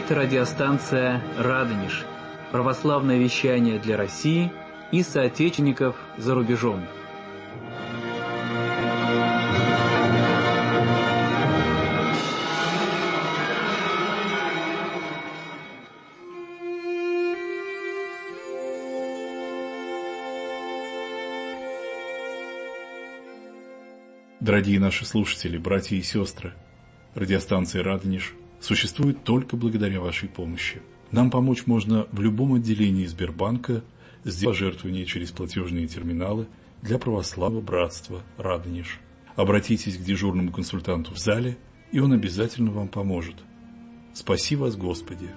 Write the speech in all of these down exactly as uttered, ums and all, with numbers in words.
Это радиостанция «Радонеж», православное вещание для России и соотечественников за рубежом. Дорогие наши слушатели, братья и сестры, радиостанция «Радонеж» существует только благодаря вашей помощи. Нам помочь можно в любом отделении Сбербанка, сделать пожертвования через платежные терминалы для православного братства «Радонеж». Обратитесь к дежурному консультанту в зале, и он обязательно вам поможет. Спаси вас, Господи!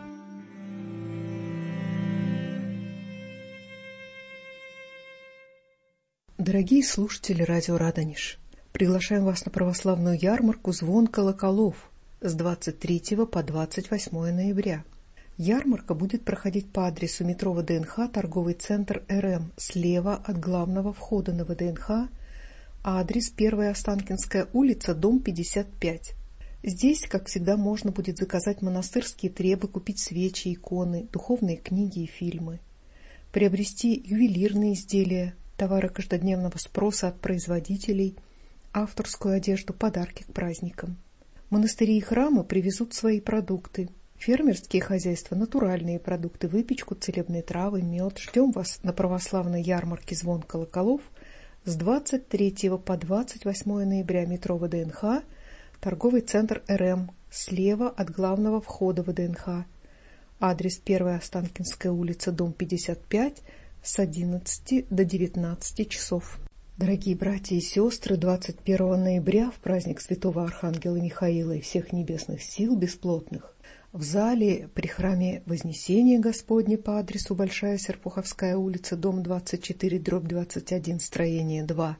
Дорогие слушатели радио «Радонеж», приглашаем вас на православную ярмарку «Звон колоколов» с двадцать третьего по двадцать восьмое ноября. Ярмарка будет проходить по адресу метро ВДНХ, торговый центр РМ, слева от главного входа на ВДНХ, адрес первая Останкинская улица, дом пятьдесят пять. Здесь, как всегда, можно будет заказать монастырские требы, купить свечи, иконы, духовные книги и фильмы, приобрести ювелирные изделия, товары каждодневного спроса от производителей, авторскую одежду, подарки к праздникам. Монастыри и храмы привезут свои продукты. Фермерские хозяйства – натуральные продукты, выпечку, целебные травы, мед. Ждем вас на православной ярмарке «Звон колоколов» с двадцать третьего по двадцать восьмое ноября, метро ВДНХ, торговый центр РМ, слева от главного входа ВДНХ. Адрес первая Останкинская улица, дом пятьдесят пять, с одиннадцати до девятнадцати часов. Дорогие братья и сестры, двадцать первого ноября, в праздник святого Архангела Михаила и всех небесных сил бесплотных, в зале при храме Вознесения Господня по адресу Большая Серпуховская улица, дом двадцать четыре, дробь двадцать один, строение два,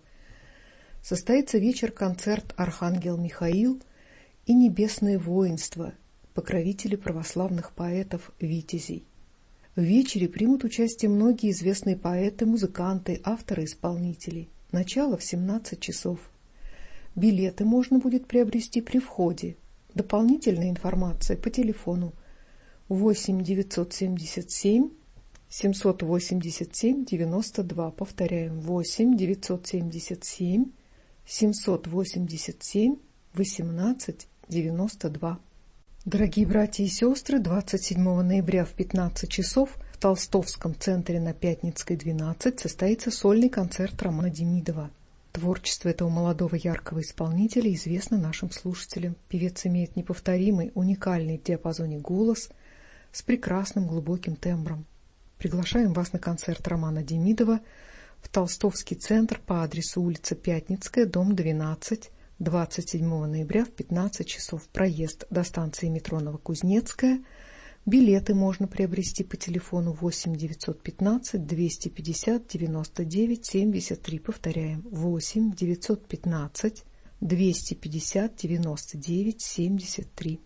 состоится вечер-концерт «Архангел Михаил» и «Небесное воинство», покровители православных поэтов-витязей. В вечере примут участие многие известные поэты, музыканты, авторы-исполнители. Начало в семнадцать часов. Билеты можно будет приобрести при входе. Дополнительная информация по телефону восемь девятьсот семьдесят семь семьсот восемьдесят семь девяносто два. Повторяем, восемь девятьсот семьдесят семь семьсот восемьдесят семь восемнадцать девяносто два. Дорогие братья и сестры, двадцать седьмого ноября в пятнадцать часов в Толстовском центре на Пятницкой, двенадцать, состоится сольный концерт Романа Демидова. Творчество этого молодого яркого исполнителя известно нашим слушателям. Певец имеет неповторимый, уникальный в диапазоне голос с прекрасным глубоким тембром. Приглашаем вас на концерт Романа Демидова в Толстовский центр по адресу улица Пятницкая, дом двенадцать, двадцать седьмого ноября в пятнадцать часов. Проезд до станции метро Новокузнецкая. Билеты можно приобрести по телефону восемь девятьсот пятнадцать двести пятьдесят девяносто девять семьдесят три. Повторяем, восемь девятьсот пятнадцать двести пятьдесят девяносто девять семьдесят три.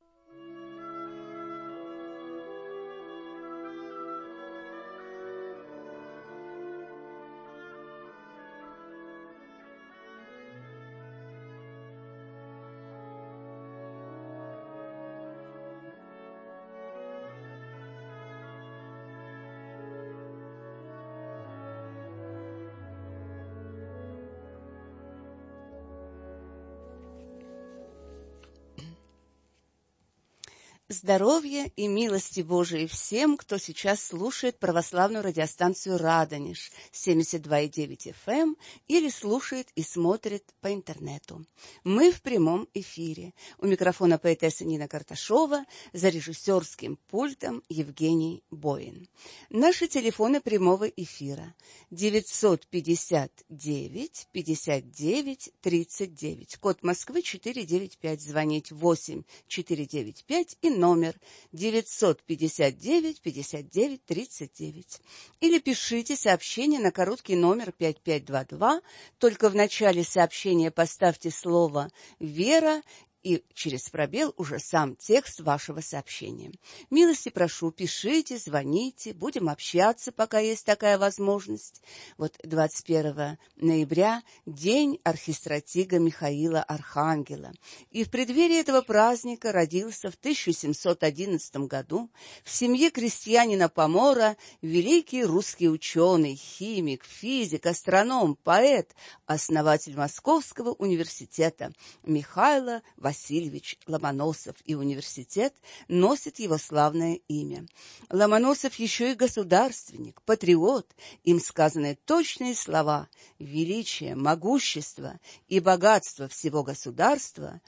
Здоровья и милости Божией всем, кто сейчас слушает православную радиостанцию «Радонеж» семьдесят два и девять эф эм или слушает и смотрит по интернету. Мы в прямом эфире. У микрофона поэтесса Нина Карташова, за режиссерским пультом Евгений Боин. Наши телефоны прямого эфира девятьсот пятьдесят девять пятьдесят девять тридцать девять, код Москвы четыреста девяносто пять, звонить восемь четыреста девяносто пять и номер девятьсот пятьдесят девять пятьдесят девять тридцать девять. Или пишите сообщение на короткий номер пять пять два два, только в начале сообщения поставьте слово «Вера» и через пробел уже сам текст вашего сообщения. Милости прошу, пишите, звоните, будем общаться, пока есть такая возможность. Вот двадцать первого ноября день архистратига Михаила Архангела. И в преддверии этого праздника родился в тысяча семьсот одиннадцатом году в семье крестьянина Помора великий русский ученый, химик, физик, астроном, поэт, основатель Московского университета Михаил Васильевич Ломоносов, и университет носит его славное имя. Ломоносов еще и государственник, патриот, им сказаны точные слова: величие, могущество и богатство всего государства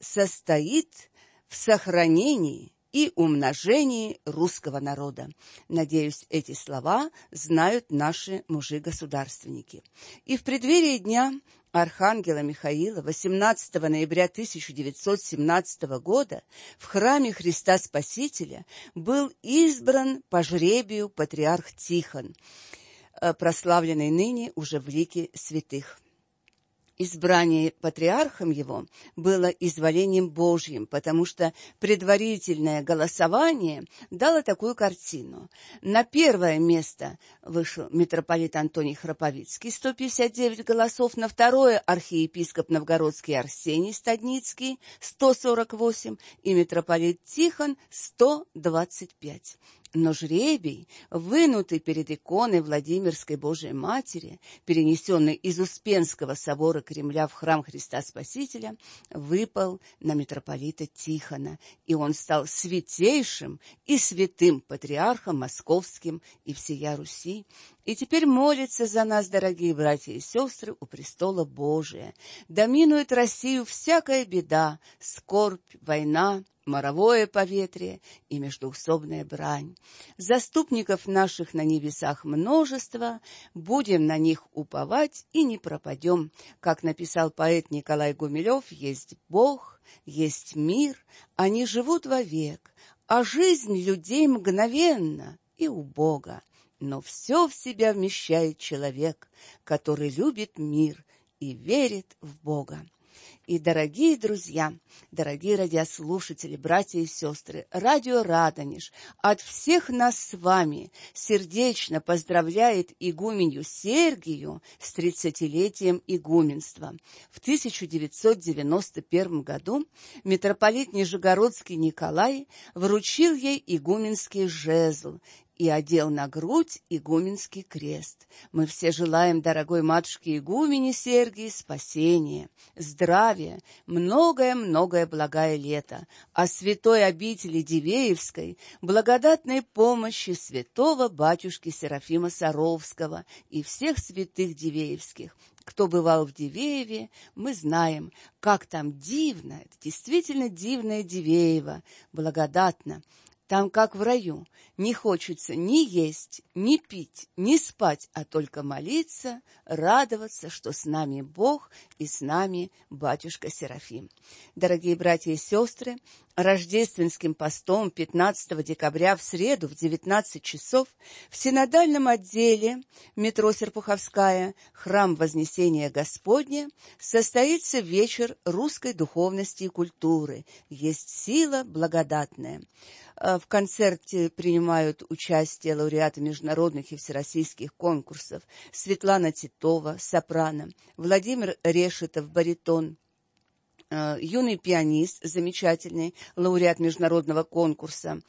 состоит в сохранении и умножении русского народа. Надеюсь, эти слова знают наши мужи-государственники. И в преддверии дня Архангела Михаила восемнадцатого ноября тысяча девятьсот семнадцатого года в храме Христа Спасителя был избран по жребию патриарх Тихон, прославленный ныне уже в лике святых. Избрание патриархом его было изволением Божьим, потому что предварительное голосование дало такую картину. На первое место вышел митрополит Антоний Храповицкий, сто пятьдесят девять голосов, на второе архиепископ Новгородский Арсений Стадницкий, сто сорок восемь, и митрополит Тихон, сто двадцать пять. Но жребий, вынутый перед иконой Владимирской Божией Матери, перенесенный из Успенского собора Кремля в храм Христа Спасителя, выпал на митрополита Тихона, и он стал святейшим и святым патриархом московским и всея Руси. И теперь молится за нас, дорогие братья и сестры, у престола Божия. Доминует Россию всякая беда, скорбь, война, моровое поветрие и междоусобная брань. Заступников наших на небесах множество, будем на них уповать и не пропадем. Как написал поэт Николай Гумилев, есть Бог, есть мир, они живут вовек, а жизнь людей мгновенна и убога. Но все в себя вмещает человек, который любит мир и верит в Бога. И, дорогие друзья, дорогие радиослушатели, братья и сестры, радио Радонеж от всех нас с вами сердечно поздравляет игуменью Сергию с тридцатилетием игуменства. В тысяча девятьсот девяносто первом году митрополит Нижегородский Николай вручил ей игуменский жезл и одел на грудь игуменский крест. Мы все желаем дорогой матушке игумене Сергии спасения, здравия, многое-многое благое лето, а святой обители Дивеевской благодатной помощи святого батюшки Серафима Саровского и всех святых дивеевских. Кто бывал в Дивееве, мы знаем, как там дивно, это действительно дивное Дивеево, благодатно. Там, как в раю, не хочется ни есть, ни пить, ни спать, а только молиться, радоваться, что с нами Бог и с нами батюшка Серафим. Дорогие братья и сестры, рождественским постом пятнадцатого декабря в среду в девятнадцать часов в синодальном отделе метро Серпуховская, храм Вознесения Господня, состоится вечер русской духовности и культуры. Есть сила благодатная. В концерте принимают участие лауреаты международных и всероссийских конкурсов: Светлана Титова, сопрано, Владимир Решетов, баритон, юный пианист, замечательный лауреат международного конкурса,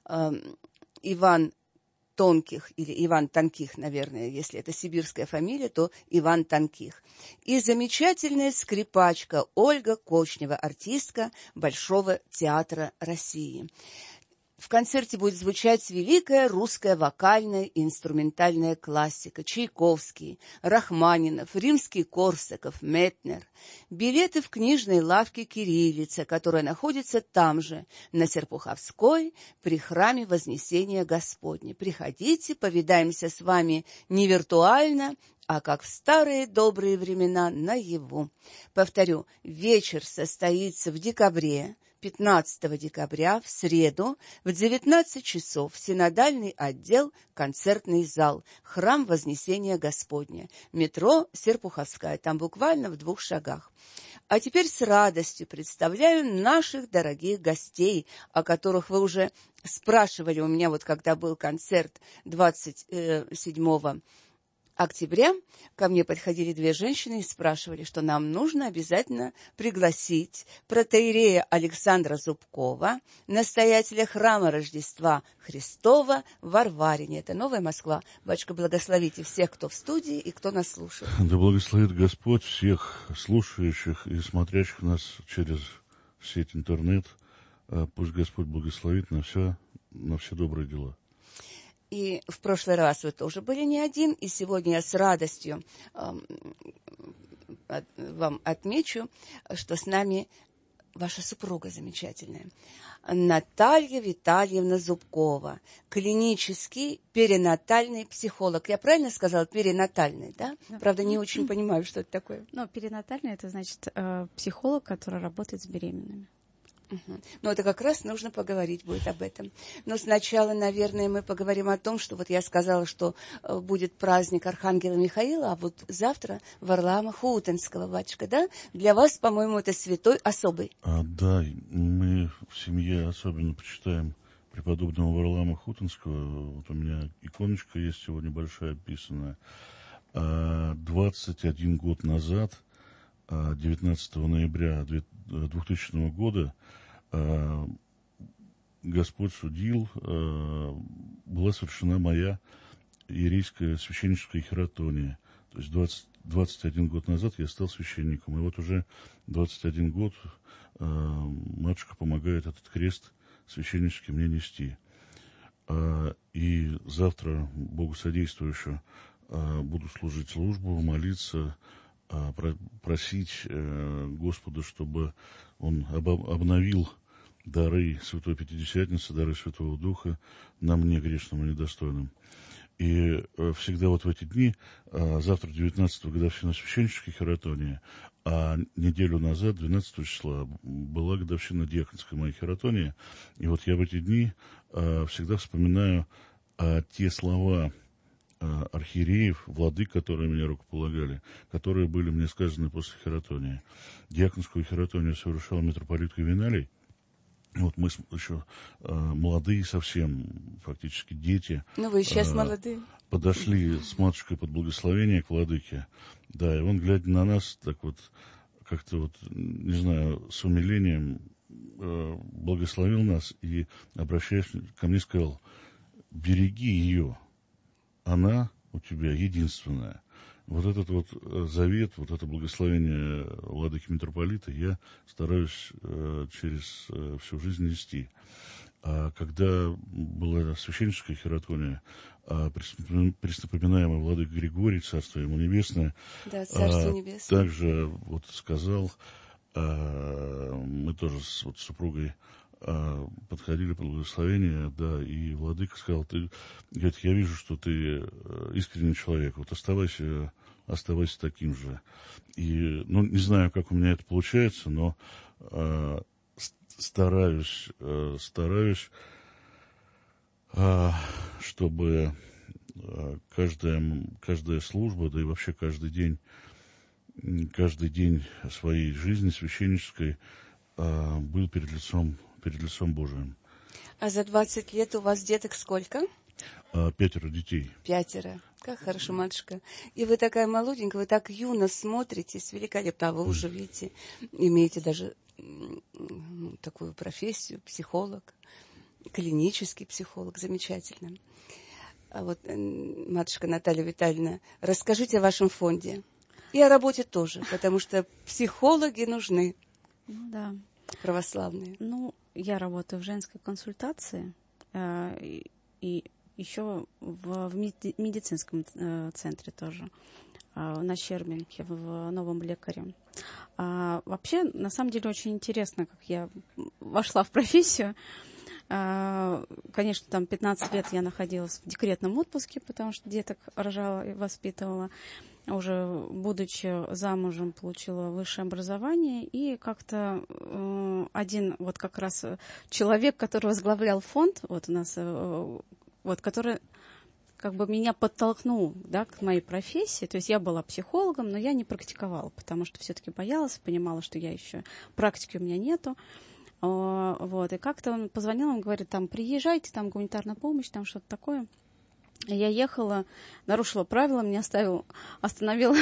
Иван Тонких, или Иван Тонких, наверное, если это сибирская фамилия, то Иван Тонких. И замечательная скрипачка Ольга Кочнева, артистка Большого театра России. В концерте будет звучать великая русская вокальная и инструментальная классика: Чайковский, Рахманинов, Римский-Корсаков, Метнер. Билеты в книжной лавке «Кириллица», которая находится там же, на Серпуховской, при храме Вознесения Господня. Приходите, повидаемся с вами не виртуально, а как в старые добрые времена наяву. Повторю, вечер состоится в декабре, пятнадцатого декабря, в среду, в девятнадцать часов, синодальный отдел, концертный зал, храм Вознесения Господня, метро Серпуховская, там буквально в двух шагах. А теперь с радостью представляю наших дорогих гостей, о которых вы уже спрашивали у меня, вот когда был концерт двадцать седьмого октября. Ко мне подходили две женщины и спрашивали, что нам нужно обязательно пригласить протоиерея Александра Зубкова, настоятеля храма Рождества Христова в Варварине. Это Новая Москва. Батюшка, благословите всех, кто в студии и кто нас слушает. Да благословит Господь всех слушающих и смотрящих нас через сеть интернет. Пусть Господь благословит на все, на все добрые дела. И в прошлый раз вы тоже были не один, и сегодня я с радостью э, вам отмечу, что с нами ваша супруга замечательная, Наталья Витальевна Зубкова, клинический перинатальный психолог. Я правильно сказала? Перинатальный, да? да. Правда, не очень понимаю, что это такое. Ну, перинатальный – это значит э, психолог, который работает с беременными. Угу. Ну, это как раз нужно поговорить будет об этом. Но сначала, наверное, мы поговорим о том, что вот я сказала, что э, будет праздник Архангела Михаила, а вот завтра Варлаама Хутенского, батюшка, да? Для вас, по-моему, это святой особый. А, да, мы в семье особенно почитаем преподобного Варлаама Хутенского. Вот у меня иконочка есть сегодня большая описанная. двадцать один год назад, девятнадцатого ноября двухтысячного года, Господь судил, была совершена моя иерейская священническая хиротония. То есть двадцать, двадцать один год назад я стал священником. И вот уже двадцать один год матушка помогает этот крест священнический мне нести. И завтра, Богу содействующе, буду служить службу, молиться, просить Господа, чтобы Он обновил дары Святой Пятидесятницы, дары Святого Духа на мне, грешным и недостойным. И всегда вот в эти дни, завтра девятнадцатого годовщина священнической хиротонии, а неделю назад, двенадцатого числа, была годовщина диаконской моей хиротонии. И вот я в эти дни всегда вспоминаю те слова архиереев, владык, которые меня рукополагали, которые были мне сказаны после хиротонии. Диаконскую хиротонию совершал митрополит Ювеналий. Вот мы еще э, молодые совсем, фактически дети. Ну, вы сейчас э, молодые. Подошли с матушкой под благословение к владыке. Да, и он, глядя на нас, так вот, как-то вот, не знаю, с умилением э, благословил нас и, обращаясь ко мне, сказал: береги ее, она у тебя единственная. Вот этот вот завет, вот это благословение владыки митрополита я стараюсь э, через э, всю жизнь нести. А когда была священническая хиротония, а преснопоминаемый владыка Григорий, царство ему небесное, да, царство а, небесное, также вот сказал, а, мы тоже с вот, супругой а, подходили под благословение, да, и владыка сказал: ты, говорит, я вижу, что ты искренний человек, вот оставайся, оставайся таким же. И, ну, не знаю, как у меня это получается, но а, стараюсь, а, стараюсь, а, чтобы а, каждая, каждая служба, да и вообще каждый день, каждый день своей жизни священнической а, был перед лицом перед лицом Божиим. А за двадцать лет у вас деток сколько? А, пятеро детей. Пятеро. Как хорошо, матушка. И вы такая молоденькая, вы так юно смотритесь, великолепно. А вы уже, видите, имеете даже такую профессию, психолог, клинический психолог. Замечательно. А вот, матушка Наталья Витальевна, расскажите о вашем фонде. И о работе тоже, потому что психологи нужны. Ну да. Православные. Ну, я работаю в женской консультации э, и, и еще в, в медицинском э, центре тоже, э, на Щербинке, в Новом Лекаре. А, вообще, на самом деле, очень интересно, как я вошла в профессию. А, конечно, там пятнадцать лет я находилась в декретном отпуске, потому что деток рожала и воспитывала. Уже будучи замужем, получила высшее образование, и как-то э, один вот как раз человек, который возглавлял фонд, вот у нас, э, вот, который, как бы меня подтолкнул, да, к моей профессии. То есть я была психологом, но я не практиковала, потому что все-таки боялась, понимала, что я еще практики у меня нету. Вот. И как-то он позвонил, он говорит, там, приезжайте, там гуманитарная помощь, там что-то такое. И я ехала, нарушила правила, меня оставил, остановил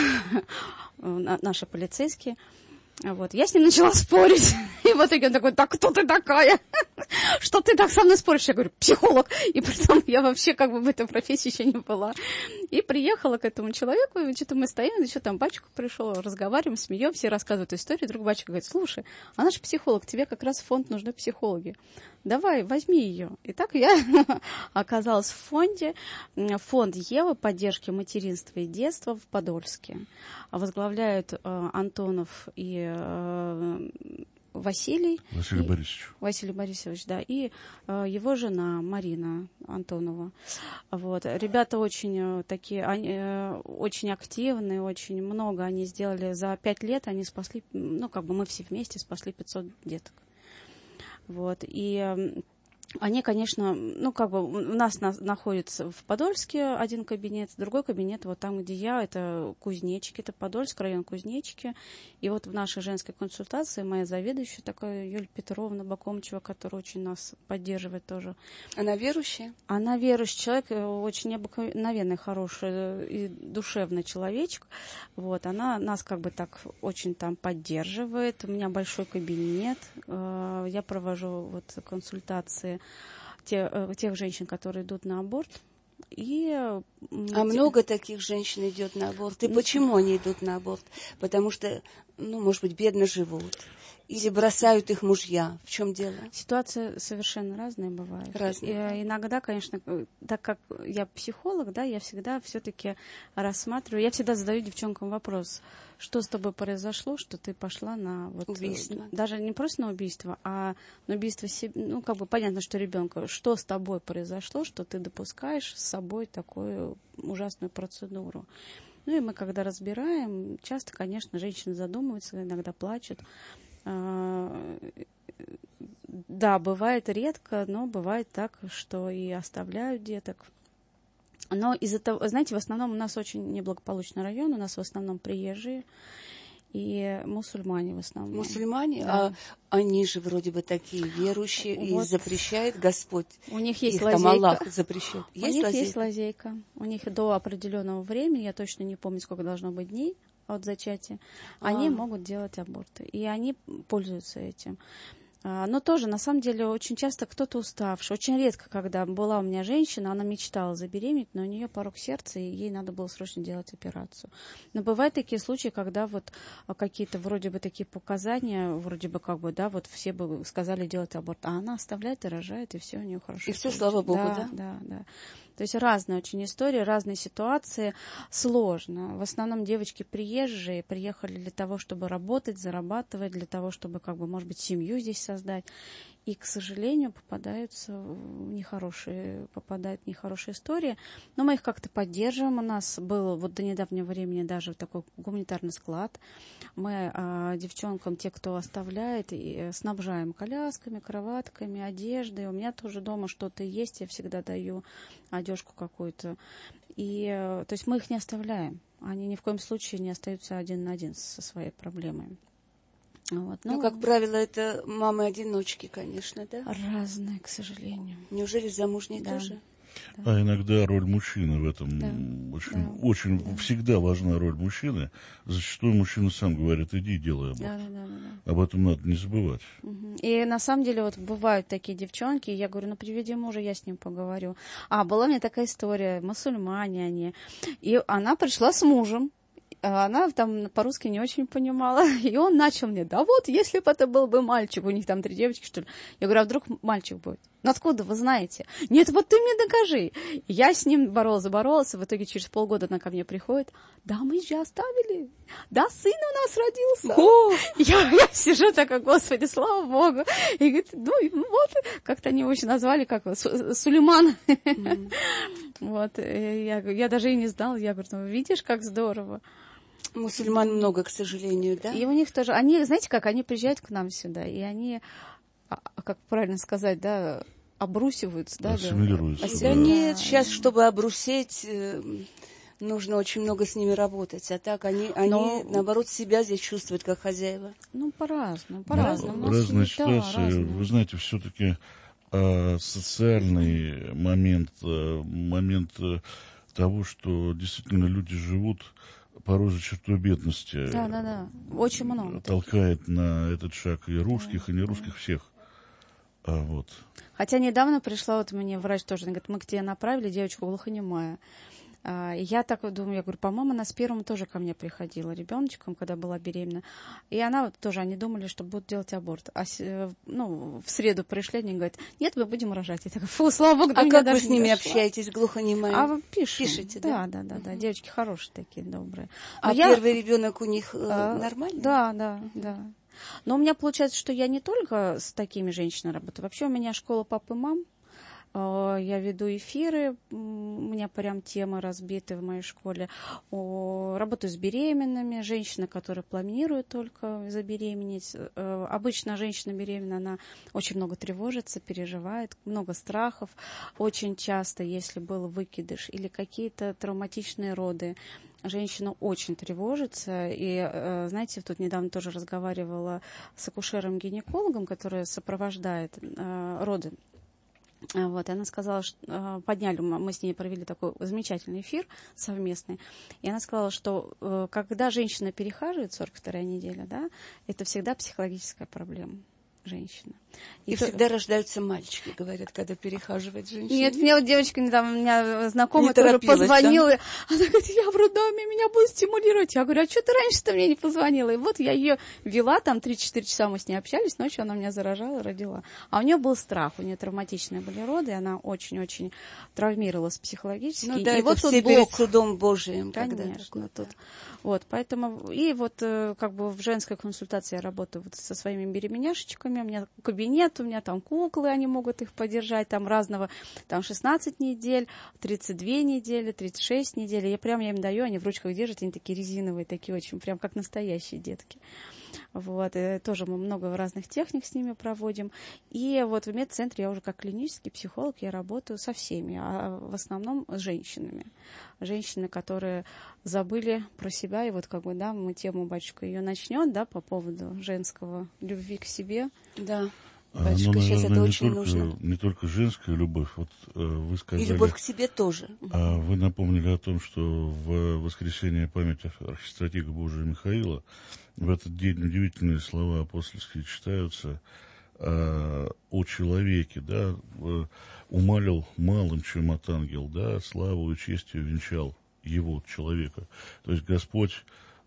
наши полицейские. Вот. Я с ним начала спорить. И в итоге он такой, так кто ты такая? Что ты так со мной споришь? Я говорю, психолог. И притом я вообще как бы в этой профессии еще не была. И приехала к этому человеку, и что-то мы стоим, еще там батюшка пришел, разговариваем, смеемся, рассказывают историю. Друг батюшка говорит, слушай, она же психолог, тебе как раз в фонд нужны психологи. Давай, возьми ее. И так я оказалась в фонде. Фонд Ева поддержки материнства и детства в Подольске. Возглавляют э, Антонов и э, Василий. Василий и, Борисович. Василий Борисович, да. И э, его жена Марина Антонова. Вот. Ребята очень э, такие, они, э, очень активные, очень много они сделали. За пять лет они спасли, ну, как бы мы все вместе спасли пятьсот деток. Вот, и они, конечно, ну, как бы у нас на, находится в Подольске один кабинет, другой кабинет вот там, где я, это Кузнечики, это Подольск, район Кузнечики. И вот в нашей женской консультации моя заведующая такая Юлия Петровна Бакомчева, которая очень нас поддерживает тоже. Она верующая? Она верующий человек, очень необыкновенный, хороший и душевный человечек. Вот, она нас как бы так очень там поддерживает. У меня большой кабинет, я провожу вот консультации Те, тех женщин, которые идут на аборт. И... А много таких женщин идет на аборт. И почему они идут на аборт? Потому что, ну, может быть, бедно живут. Или бросают их мужья. В чем дело? Ситуация совершенно разная бывает. Разная. И иногда, конечно, так как я психолог, да, я всегда все-таки рассматриваю, я всегда задаю девчонкам вопрос, что с тобой произошло, что ты пошла на вот, убийство. Даже не просто на убийство, а на убийство себе. Ну, как бы понятно, что ребенка. Что с тобой произошло, что ты допускаешь с собой такую ужасную процедуру. Ну и мы, когда разбираем, часто, конечно, женщины задумываются, иногда плачут. Да, бывает редко, но бывает так, что и оставляют деток. Но из-за того, знаете, в основном у нас очень неблагополучный район, у нас в основном приезжие и мусульмане в основном. Мусульмане? Да. А они же вроде бы такие верующие, вот. И запрещает Господь. У них есть их лазейка. Там Аллах запрещает. У есть них лазейка? есть лазейка. У них до определенного времени, я точно не помню, сколько должно быть дней от зачатия, а. они могут делать аборты. И они пользуются этим. Но тоже, на самом деле, очень часто кто-то уставший. Очень редко, когда была у меня женщина, она мечтала забеременеть, но у нее порок сердца, и ей надо было срочно делать операцию. Но бывают такие случаи, когда вот какие-то вроде бы такие показания, вроде бы как бы, да, вот все бы сказали делать аборт, а она оставляет и рожает, и все у нее хорошо. И все, слава Богу, да? Да, да, да. То есть разные очень истории, разные ситуации. Сложно. В основном девочки приезжие, приехали для того, чтобы работать, зарабатывать, для того, чтобы, как бы, может быть, семью здесь создать. И, к сожалению, попадаются в нехорошие, попадают в нехорошие истории. Но мы их как-то поддерживаем. У нас был вот до недавнего времени даже такой гуманитарный склад. Мы а, девчонкам, те, кто оставляет, и снабжаем колясками, кроватками, одеждой. У меня тоже дома что-то есть, я всегда даю одежку какую-то. И, то есть мы их не оставляем. Они ни в коем случае не остаются один на один со своей проблемой. Вот. Ну, ну, как правило, это мамы-одиночки, конечно, да? Разные, к сожалению. Неужели замужние да. тоже? Да. А иногда роль мужчины в этом да. очень, да. очень да. всегда важна роль мужчины. Зачастую мужчина сам говорит, иди делай аборт. Да, да, да, да. Об этом надо не забывать. Угу. И на самом деле вот бывают такие девчонки, я говорю, ну приведи мужа, я с ним поговорю. А, была у меня такая история, мусульмане они. И она пришла с мужем. Она там по-русски не очень понимала. И он начал мне, да вот, если бы это был бы мальчик, у них там три девочки, что ли. Я говорю, а вдруг мальчик будет? Ну откуда вы знаете? Нет, вот ты мне докажи. Я с ним боролась, боролась, и в итоге через полгода она ко мне приходит. Да, мы же оставили. Да, сын у нас родился. О! Я, я сижу такая, Господи, слава Богу. И говорит, ну вот, как-то они его еще назвали, как Сулейман. Mm. Вот, я, я даже и не знала. Я говорю, ну видишь, как здорово. Мусульман много, к сожалению, да? И у них тоже, они, знаете как, они приезжают к нам сюда, и они, как правильно сказать, да, обрусиваются, да? Ассимилируются. Да, да. нет, сейчас, чтобы обрусеть, нужно очень много с ними работать, а так они, они Но... наоборот, себя здесь чувствуют как хозяева. Ну, по-разному, по-разному. Да, разные ситуации. Да, разные. Вы знаете, все-таки э, социальный момент, э, момент э, того, что действительно люди живут порой за чертой бедности. Да, да, да. Очень много. Толкает таких. На этот шаг и русских, да, и нерусских, да, всех. А, вот. Хотя недавно пришла вот мне врач тоже, она говорит, мы к тебе направили девочку глухонемая. А, и я так вот думаю, я говорю, по-моему, она с первым тоже ко мне приходила ребеночком, когда была беременна. И она вот тоже, они думали, что будут делать аборт. А ну, в среду пришли, они говорят, нет, мы будем рожать. Я такая, фу, слава богу, а как вы с ними дошла. Общаетесь, глухонемые? А вы пишем. Пишете, да? Да, да, да, да. Девочки хорошие такие, добрые. Но а я... первый ребенок у них а, нормальный? Да, да, да. Но у меня получается, что я не только с такими женщинами работаю. Вообще у меня школа пап и мам. Я веду эфиры, у меня прям темы разбиты в моей школе. Работаю с беременными, женщины, которые планируют только забеременеть. Обычно женщина беременна, она очень много тревожится, переживает, много страхов. Очень часто, если был выкидыш или какие-то травматичные роды, женщина очень тревожится. И, знаете, тут недавно тоже разговаривала с акушером-гинекологом, который сопровождает роды. Вот, и она сказала, что подняли, мы с ней провели такой замечательный эфир совместный, и она сказала, что когда женщина перехаживает, сорок вторая неделя, да, это всегда психологическая проблема женщины. И, и всегда то... рождаются мальчики, говорят, когда перехаживает женщина. Нет, мне вот девочка недавно, у меня знакомая тоже позвонила, да? Она говорит, я в роддоме, меня будут стимулировать. Я говорю, а что ты раньше-то мне не позвонила? И вот я ее вела, там три-четыре часа мы с ней общались, ночью она меня заражала, родила. А у нее был страх, у нее травматичные были роды, и она очень-очень травмировалась психологически. Ну да, и это вот все блок... перед судом Божиим. Конечно, тут. Вот, поэтому, и вот как бы в женской консультации я работаю вот со своими беременяшечками, у меня кабинет, у меня там куклы, они могут их поддержать, там разного, там шестнадцать недель, тридцать две недели, тридцать шесть недель, я прям я им даю, они в ручках держат, они такие резиновые, такие очень, прям как настоящие детки. Вот, и тоже мы много разных техник с ними проводим. И вот в медцентре я уже как клинический психолог, я работаю со всеми, а в основном с женщинами. Женщины, которые забыли про себя, и вот как бы, да, мы тему, батюшка, ее начнет, да, по поводу женского любви к себе. Да. Батюшка, ну, сейчас это очень не только, нужно. Не только женская любовь, вот вы сказали... И любовь к себе тоже. Вы напомнили о том, что в воскресенье памяти архистратига Божия Михаила в этот день удивительные слова апостольские читаются о, о человеке, да, умалил малым, чем от ангел, да, славу и честью венчал его, человека. То есть Господь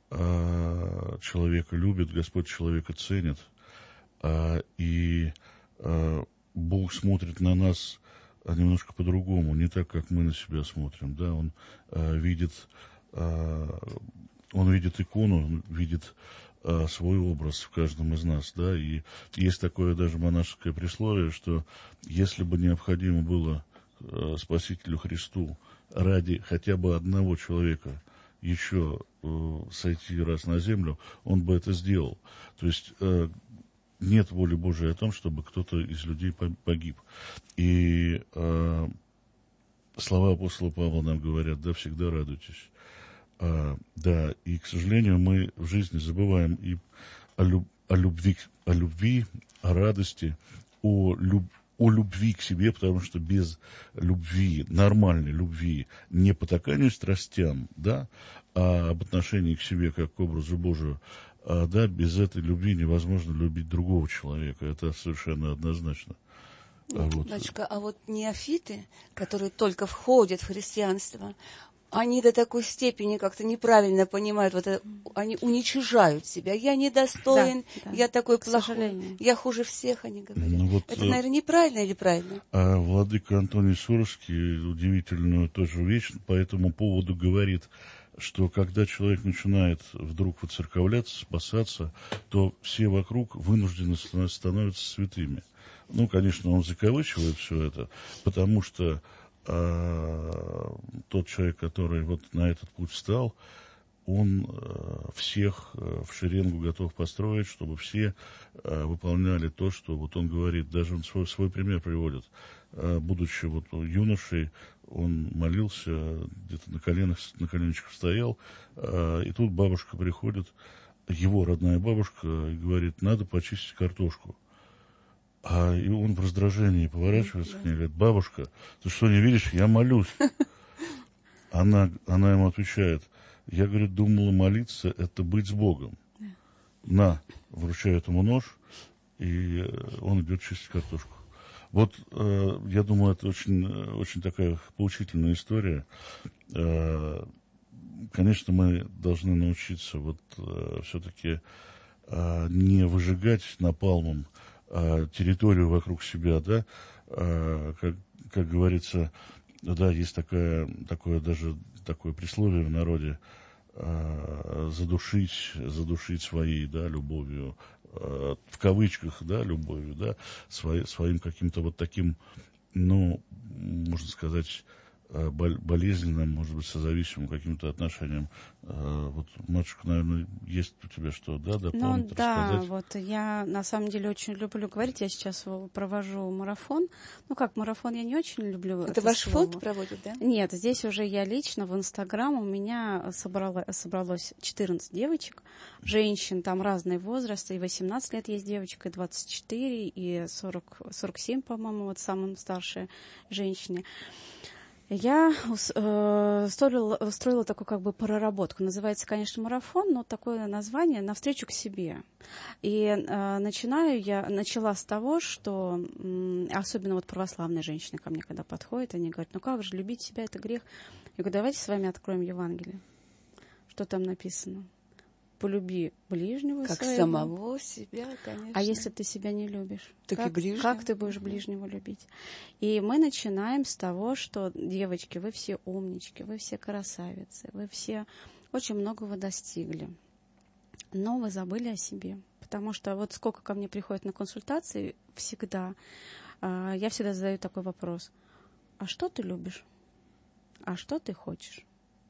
а, человека любит, Господь человека ценит, а, и а, Бог смотрит на нас немножко по-другому, не так, как мы на себя смотрим, да, Он а, видит, а, Он видит икону, он видит а, свой образ в каждом из нас, да, и есть такое даже монашеское присловие, что если бы необходимо было а, Спасителю Христу ради хотя бы одного человека еще э, сойти раз на землю, он бы это сделал. То есть э, нет воли Божией о том, чтобы кто-то из людей погиб. И э, слова апостола Павла нам говорят, да, всегда радуйтесь. А, да, и, к сожалению, мы в жизни забываем и о, люб, о, любви, о любви, о радости, о любви, о любви к себе, потому что без любви, нормальной любви, не потаканию страстям, да, а об отношении к себе как к образу Божию, а, да, без этой любви невозможно любить другого человека, это совершенно однозначно. А вот, батюшка, а вот неофиты, которые только входят в христианство, они до такой степени как-то неправильно понимают, вот это, они уничижают себя. Я недостоин, да, да, я такой плохой, я хуже всех, они говорят. Ну, вот, это, наверное, неправильно или правильно? А владыка Антоний Суровский удивительную тоже вещь по этому поводу говорит, что когда человек начинает вдруг воцерковляться, спасаться, то все вокруг вынуждены становятся святыми. Ну, конечно, он закавычивает все это, потому что а тот человек, который вот на этот путь встал, он всех в шеренгу готов построить, чтобы все выполняли то, что вот он говорит. Даже он свой, свой пример приводит. Будучи вот юношей, он молился, где-то на коленах, на коленочках стоял, и тут бабушка приходит, его родная бабушка, и говорит, надо почистить картошку. А и он в раздражении поворачивается к ней и говорит, бабушка, ты что, не видишь, я молюсь. Она, она ему отвечает, я, говорит, думала, молиться – это быть с Богом. На, вручает ему нож, и он идет чистить картошку. Вот, э, я думаю, это очень, очень такая поучительная история. Э, конечно, мы должны научиться вот э, все-таки э, не выжигать напалмом э, территорию вокруг себя, да, э, как, как говорится, да, есть такая, такое даже такое присловие в народе, э, задушить, задушить своей, да, любовью, э, в кавычках, да, любовью, да, свои, своим каким-то вот таким, ну, можно сказать, болезненным, может быть, созависимым каким-то отношением. Вот, матушка, наверное, есть у тебя что, да, дополнить, ну, да, рассказать? вот я на самом деле очень люблю говорить. Я сейчас провожу марафон. Ну, как марафон я не очень люблю. Это, это ваш слово. фонд проводит, да? Нет, здесь уже я лично в Инстаграм. У меня собрало, собралось четырнадцать девочек, женщин, там разные возрасты. И восемнадцать лет есть девочка, и двадцать четыре, и сорок, сорок семь, по-моему, вот самым старшие женщины. Я э, строила, устроила такую как бы проработку. Называется, конечно, марафон, но такое название «Навстречу к себе». И э, начинаю я, начала с того, что э, особенно вот православные женщины ко мне когда подходят, они говорят, ну как же, любить себя – это грех. Я говорю, давайте с вами откроем Евангелие. Что там написано? Полюби ближнего как своего. самого себя, конечно. А если ты себя не любишь? Так как, и ближнего. Как ты будешь ближнего любить? И мы начинаем с того, что, девочки, вы все умнички, вы все красавицы, вы все очень многого достигли. Но вы забыли о себе. Потому что вот сколько ко мне приходит на консультации, всегда, э, я всегда задаю такой вопрос. А что ты любишь? А что ты хочешь?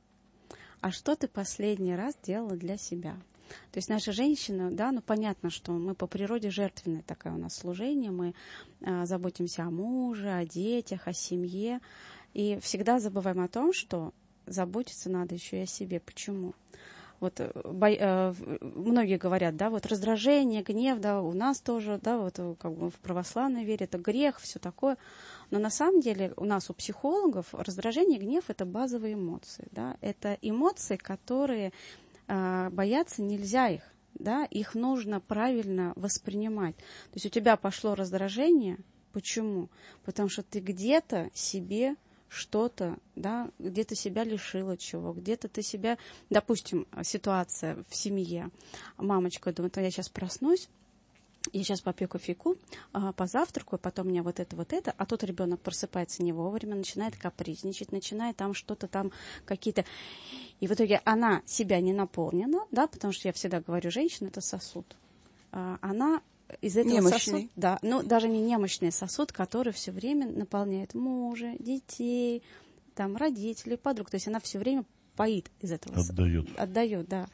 А что ты последний раз делала для себя? То есть наша женщина, да, ну понятно, что мы по природе жертвенное такое у нас служение, мы а, заботимся о муже, о детях, о семье, и всегда забываем о том, что заботиться надо еще и о себе. Почему? Вот бо, э, многие говорят, да, вот раздражение, гнев, да, у нас тоже, да, вот как бы в православной вере это грех, все такое. Но на самом деле у нас, у психологов, раздражение, гнев – это базовые эмоции, да, это эмоции, которые э, бояться нельзя их, да, их нужно правильно воспринимать. То есть у тебя пошло раздражение, почему? Потому что ты где-то себе что-то, да, где-то себя лишила чего, где-то ты себя, допустим, ситуация в семье, мамочка думает, я сейчас проснусь, я сейчас попью кофейку, позавтракаю, потом у меня вот это, вот это, а тут ребенок просыпается не вовремя, начинает капризничать, начинает там что-то там, какие-то... И в итоге она себя не наполнена, да, потому что я всегда говорю, женщина – это сосуд. Она из этого немощный. сосуд, да, ну, даже не немощный сосуд, который все время наполняет мужа, детей, там, родителей, подруг. То есть она все время поит из этого. Отдает. Отдает, да.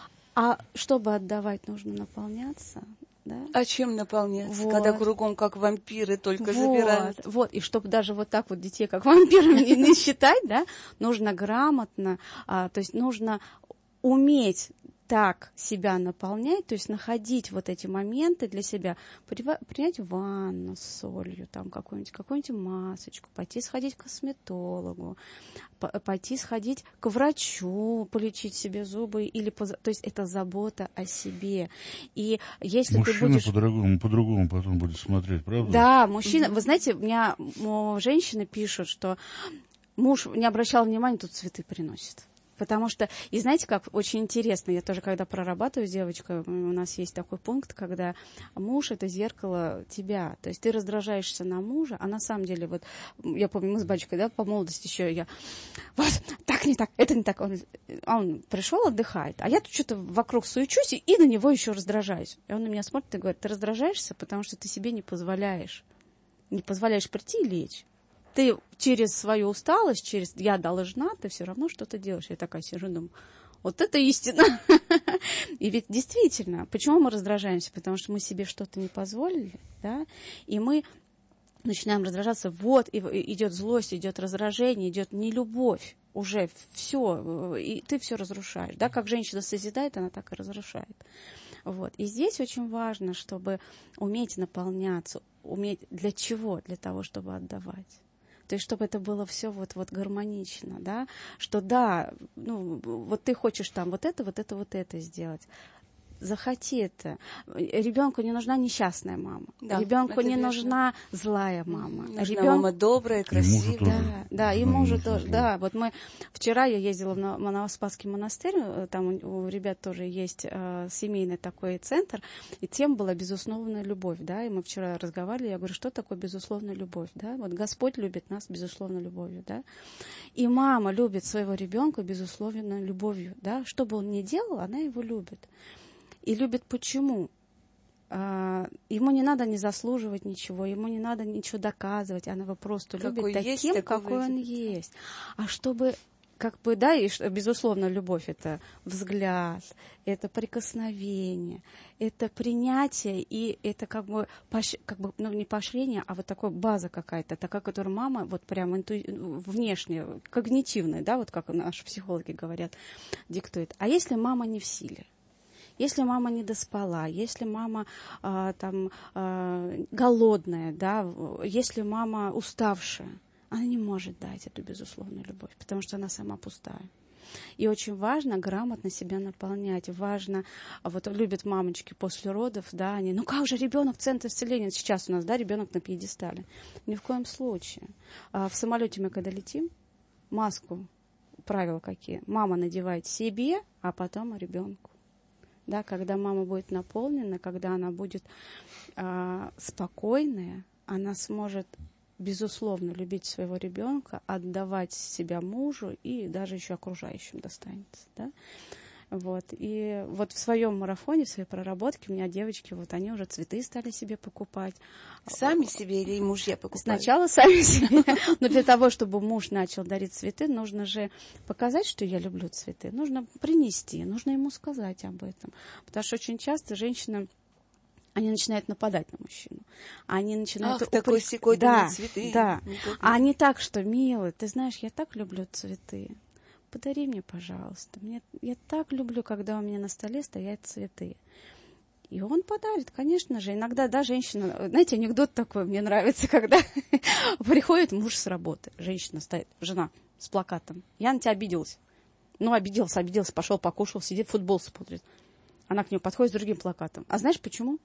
А чтобы отдавать, нужно наполняться. Да? А чем наполняться, вот. Когда кругом как вампиры только вот, забирают? Вот, и чтобы даже вот так вот детей как вампирами не считать, да, нужно грамотно, а, то есть нужно уметь так себя наполнять, то есть находить вот эти моменты для себя, принять ванну с солью, там какую-нибудь, какую-нибудь масочку, пойти сходить к косметологу, пойти сходить к врачу, полечить себе зубы, или поз... то есть это забота о себе. И если мужчина ты будешь... по-другому, по-другому потом будет смотреть, правда? Да, мужчина, mm-hmm. Вы знаете, у меня женщины пишут, что муж не обращал внимания, тут цветы приносит. Потому что, и знаете, как очень интересно, я тоже, когда прорабатываю с девочкой, у нас есть такой пункт, когда муж – это зеркало тебя. То есть ты раздражаешься на мужа, а на самом деле, вот, я помню, мы с батюшкой, да, по молодости еще, я, вот, так не так, это не так. Он, а он пришел, отдыхает, а я тут что-то вокруг суечусь, и на него еще раздражаюсь. И он на меня смотрит и говорит, ты раздражаешься, потому что ты себе не позволяешь, не позволяешь прийти и лечь. Ты через свою усталость, через «я должна», ты все равно что-то делаешь. Я такая сижу, думаю, Вот это истина. И ведь действительно, почему мы раздражаемся? Потому что мы себе что-то не позволили, да, и мы начинаем раздражаться, вот, и идет злость, идет раздражение, идет нелюбовь, уже все, и ты все разрушаешь, да, как женщина созидает, она так и разрушает. Вот. И здесь очень важно, чтобы уметь наполняться, уметь для чего? Для того, чтобы отдавать. То есть, чтобы это было все вот, вот гармонично, да, что да, ну, вот ты хочешь там вот это, вот это, вот это сделать. Захоти это. Ребенку не нужна несчастная мама. Да, ребенку не верно. Нужна злая мама. Нужна Ребен... мама добрая, красивая. И да, да, и мужу тоже. Да, вот мы вчера я ездила в Новоспасский монастырь, там у, у ребят тоже есть э, семейный такой центр, и тема была безусловная любовь, да, и мы вчера разговаривали, я говорю, что такое безусловная любовь, да, вот Господь любит нас безусловной любовью, да, и мама любит своего ребенка безусловной любовью, да, что бы он ни делал, она его любит. И любит почему? А, ему не надо не заслуживать ничего, ему не надо ничего доказывать, она его просто какой любит есть, таким, какой он есть. А чтобы, как бы, да, и, безусловно, любовь — это взгляд, это прикосновение, это принятие, и это как бы, поощ... как бы ну, не поощрение, а вот такая база какая-то, такая, которую мама вот прям инту... внешне, когнитивная, да, вот как наши психологи говорят, диктует. А если мама не в силе? Если мама не доспала, если мама а, там, а, голодная, да, если мама уставшая, она не может дать эту безусловную любовь, потому что она сама пустая. И очень важно грамотно себя наполнять. Важно, вот любят мамочки после родов, да, они, ну как же ребенок центр исцеления? Сейчас у нас, да, ребенок на пьедестале. Ни в коем случае. А в самолете мы когда летим, маску, правила какие? Мама надевает себе, а потом ребенку. Да, когда мама будет наполнена, когда она будет э, спокойная, она сможет, безусловно, любить своего ребенка, отдавать себя мужу и даже еще окружающим достанется. Да? Вот. И вот в своем марафоне, в своей проработке у меня девочки, вот они уже цветы стали себе покупать. Сами себе или мужья покупают? Сначала сами себе. Но для того, чтобы муж начал дарить цветы, нужно же показать, что я люблю цветы. Нужно принести, нужно ему сказать об этом. Потому что очень часто женщины, они начинают нападать на мужчину. Они начинают... Ах, упрек... такой секой, да, цветы. Да, а не так, что, милый, ты знаешь, я так люблю цветы. Подари мне, пожалуйста. Мне, я так люблю, когда у меня на столе стоят цветы. И он подарит, конечно же. Иногда, да, женщина... Знаете, анекдот такой мне нравится, когда приходит муж с работы. Женщина стоит, жена, с плакатом. Я на тебя обиделась. Ну, обиделся, обиделся, пошел, покушал, сидит, футбол смотрит. Она к нему подходит с другим плакатом. А знаешь почему?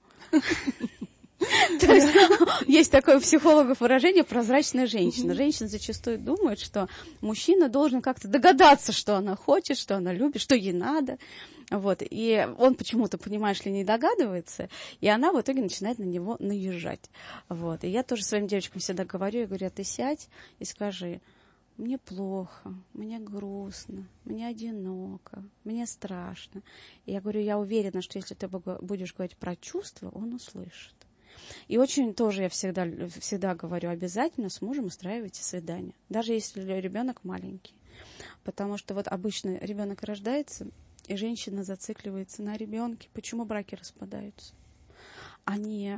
То есть есть такое у психологов выражение «прозрачная женщина». Женщина зачастую думает, что мужчина должен как-то догадаться, что она хочет, что она любит, что ей надо. Вот. И он почему-то, понимаешь ли, не догадывается, и она в итоге начинает на него наезжать. Вот. И я тоже своим девочкам всегда говорю, я говорю, а ты сядь и скажи: мне плохо, мне грустно, мне одиноко, мне страшно. И я говорю, я уверена, что если ты будешь говорить про чувства, он услышит. И очень тоже я всегда, всегда говорю, обязательно с мужем устраивайте свидание, даже если ребенок маленький. Потому что вот обычно ребенок рождается, и женщина зацикливается на ребенке. Почему браки распадаются? Они,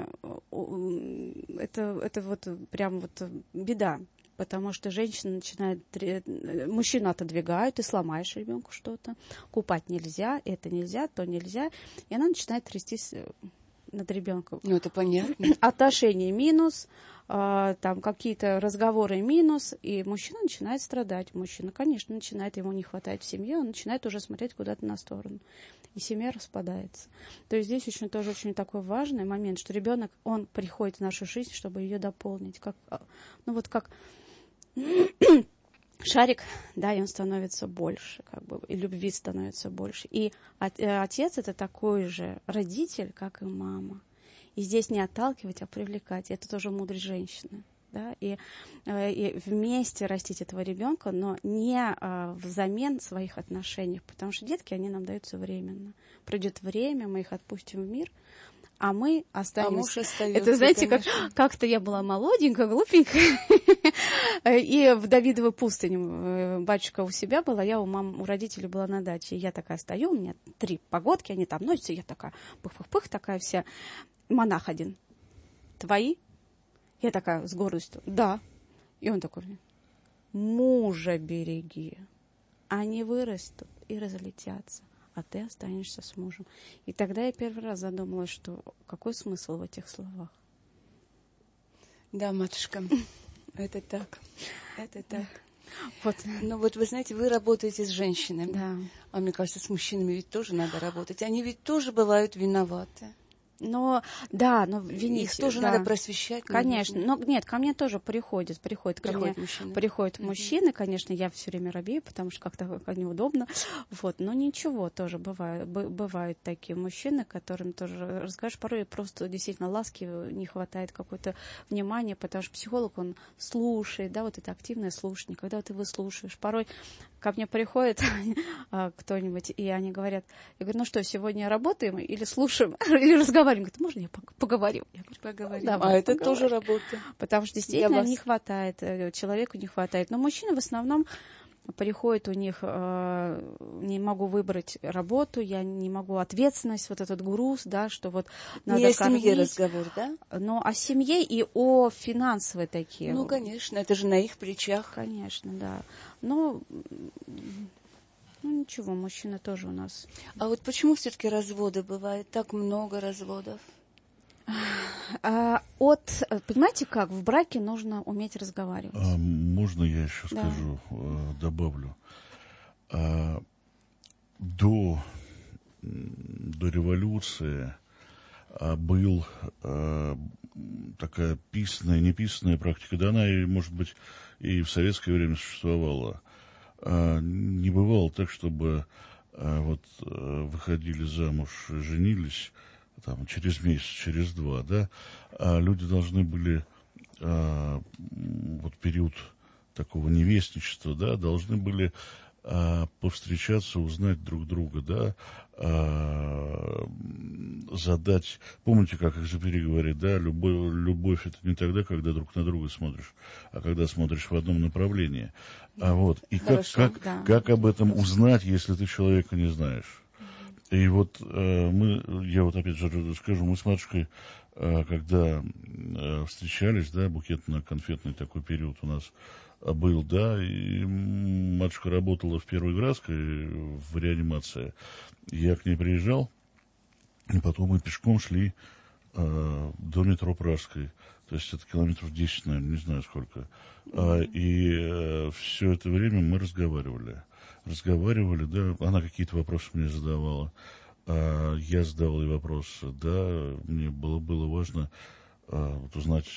это, это вот прям вот беда. Потому что женщина начинает, мужчину отодвигают, ты сломаешь ребенку что-то, купать нельзя, это нельзя, то нельзя, и она начинает трястись над ребенком. Ну, это понятно. Отношения минус, э, там какие-то разговоры минус, и мужчина начинает страдать. Мужчина, конечно, начинает, ему не хватает в семье, он начинает уже смотреть куда-то на сторону. И семья распадается. То есть здесь очень, тоже очень такой важный момент, что ребенок, он приходит в нашу жизнь, чтобы ее дополнить. Как, ну вот как шарик, да, и он становится больше, как бы, и любви становится больше. И отец — это такой же родитель, как и мама. И здесь не отталкивать, а привлекать. Это тоже мудрость женщины. Да? И, и вместе растить этого ребенка, но не а, взамен своих отношений. Потому что детки, они нам даются временно. Пройдет время, мы их отпустим в мир, а мы останемся. А муж остается, это, знаете, как, как-то я была молоденькая, глупенькая, и в Давидовой пустыне батюшка у себя была, я у мам, у родителей была на даче. И я такая стою, у меня три погодки, они там носятся, я такая пых-пых-пых, такая вся. Монах один. Твои? Я такая с гордостью. Да. И он такой, мужа береги. Они вырастут и разлетятся, а ты останешься с мужем. И тогда я первый раз задумалась, что какой смысл в этих словах. Да, матушка, это так, это так. Вот. Ну вот вы знаете, вы работаете с женщинами, Да. А мне кажется, с мужчинами ведь тоже надо работать. Они ведь тоже бывают виноваты. Но, да, но винить... Их тоже да. надо просвещать. Конечно. Наверное. Но нет, ко мне тоже приходят. Приходят ко Приходят мне, мужчины. Приходят Mm-hmm. мужчины, конечно, я все время робею, потому что как-то как неудобно. Вот. Но ничего, тоже бывают, бывают такие мужчины, которым тоже расскажешь, порой просто действительно ласки не хватает, какое-то внимания, потому что психолог, он слушает, да, вот это активное слушание, когда ты выслушаешь. Порой ко мне приходит кто-нибудь, и они говорят, я говорю, ну что, сегодня работаем или слушаем, или разговариваем? Говорит, можно я поговорю? Я говорю, поговорим. Давай, а это поговорим. Тоже работа. Потому что действительно не хватает, человеку не хватает. Но мужчины в основном приходят, у них, э, не могу выбрать работу, я не могу ответственность, вот этот груз, да, что вот надо не кормить. о семье разговор, да? Но о семье и о финансовые такие. Ну, конечно, это же на их плечах. Конечно, да. Но, ну, ничего, мужчины тоже у нас. А вот почему все-таки разводы бывают? Так много разводов. А, от, понимаете как, в браке нужно уметь разговаривать. А, можно я еще Да. скажу, добавлю? А, до, до революции а, был а, такая писанная, неписанная практика, да она, и, может быть, и в советское время существовала. А, не бывало так, чтобы а, вот, выходили замуж, женились, там, через месяц, через два, да, а люди должны были, а, вот период такого невестничества, да, должны были а, повстречаться, узнать друг друга, да, а, задать, помните, как Экзюпери говорит, да, любовь, любовь это не тогда, когда друг на друга смотришь, а когда смотришь в одном направлении. А вот, и как, Хорошо, как, да. как об этом узнать, если ты человека не знаешь? И вот э, мы, я вот опять же скажу, мы с матушкой, э, когда э, встречались, да, букетно-конфетный такой период у нас был, да, и матушка работала в Первой Градской в реанимации. Я к ней приезжал, и потом мы пешком шли э, до метро Пражской. То есть это километров десять, наверное, не знаю сколько. А, и э, все это время мы разговаривали. Разговаривали, да, она какие-то вопросы мне задавала. А, я задавал ей вопросы, да, мне было, было важно а, вот узнать,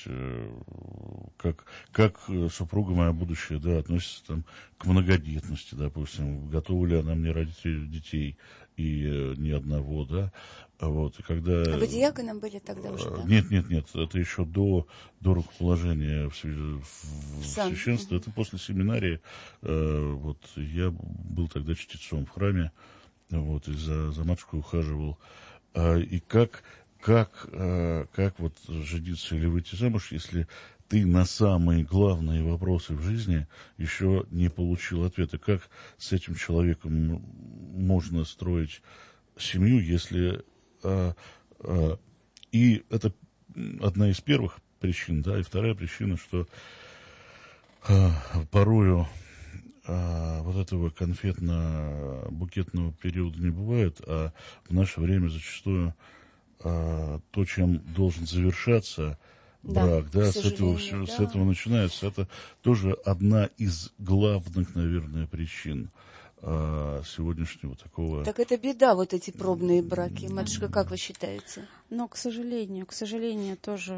как, как супруга моя будущая, да, относится там к многодетности, допустим, готова ли она мне родить детей и э, ни одного, да. Вот, и когда... А вы диаконом были тогда уже, да? Нет, нет, нет, это еще до, до рукоположения в, в, в священство, это после семинарии, э, вот, я был тогда чтецом в храме, вот, и за, за матушкой ухаживал, а, и как, как, а, как вот жениться или выйти замуж, если ты на самые главные вопросы в жизни еще не получил ответа, как с этим человеком можно строить семью, если... А, а, и это одна из первых причин, да, и вторая причина, что а, порою а, вот этого конфетно-букетного периода не бывает, а в наше время зачастую а, то, чем должен завершаться брак, да, да с, этого, да. с этого начинается, это тоже одна из главных, наверное, причин сегодняшнего такого... Так это беда, вот эти пробные браки. Матушка, как вы считаете? Но, к сожалению, к сожалению, тоже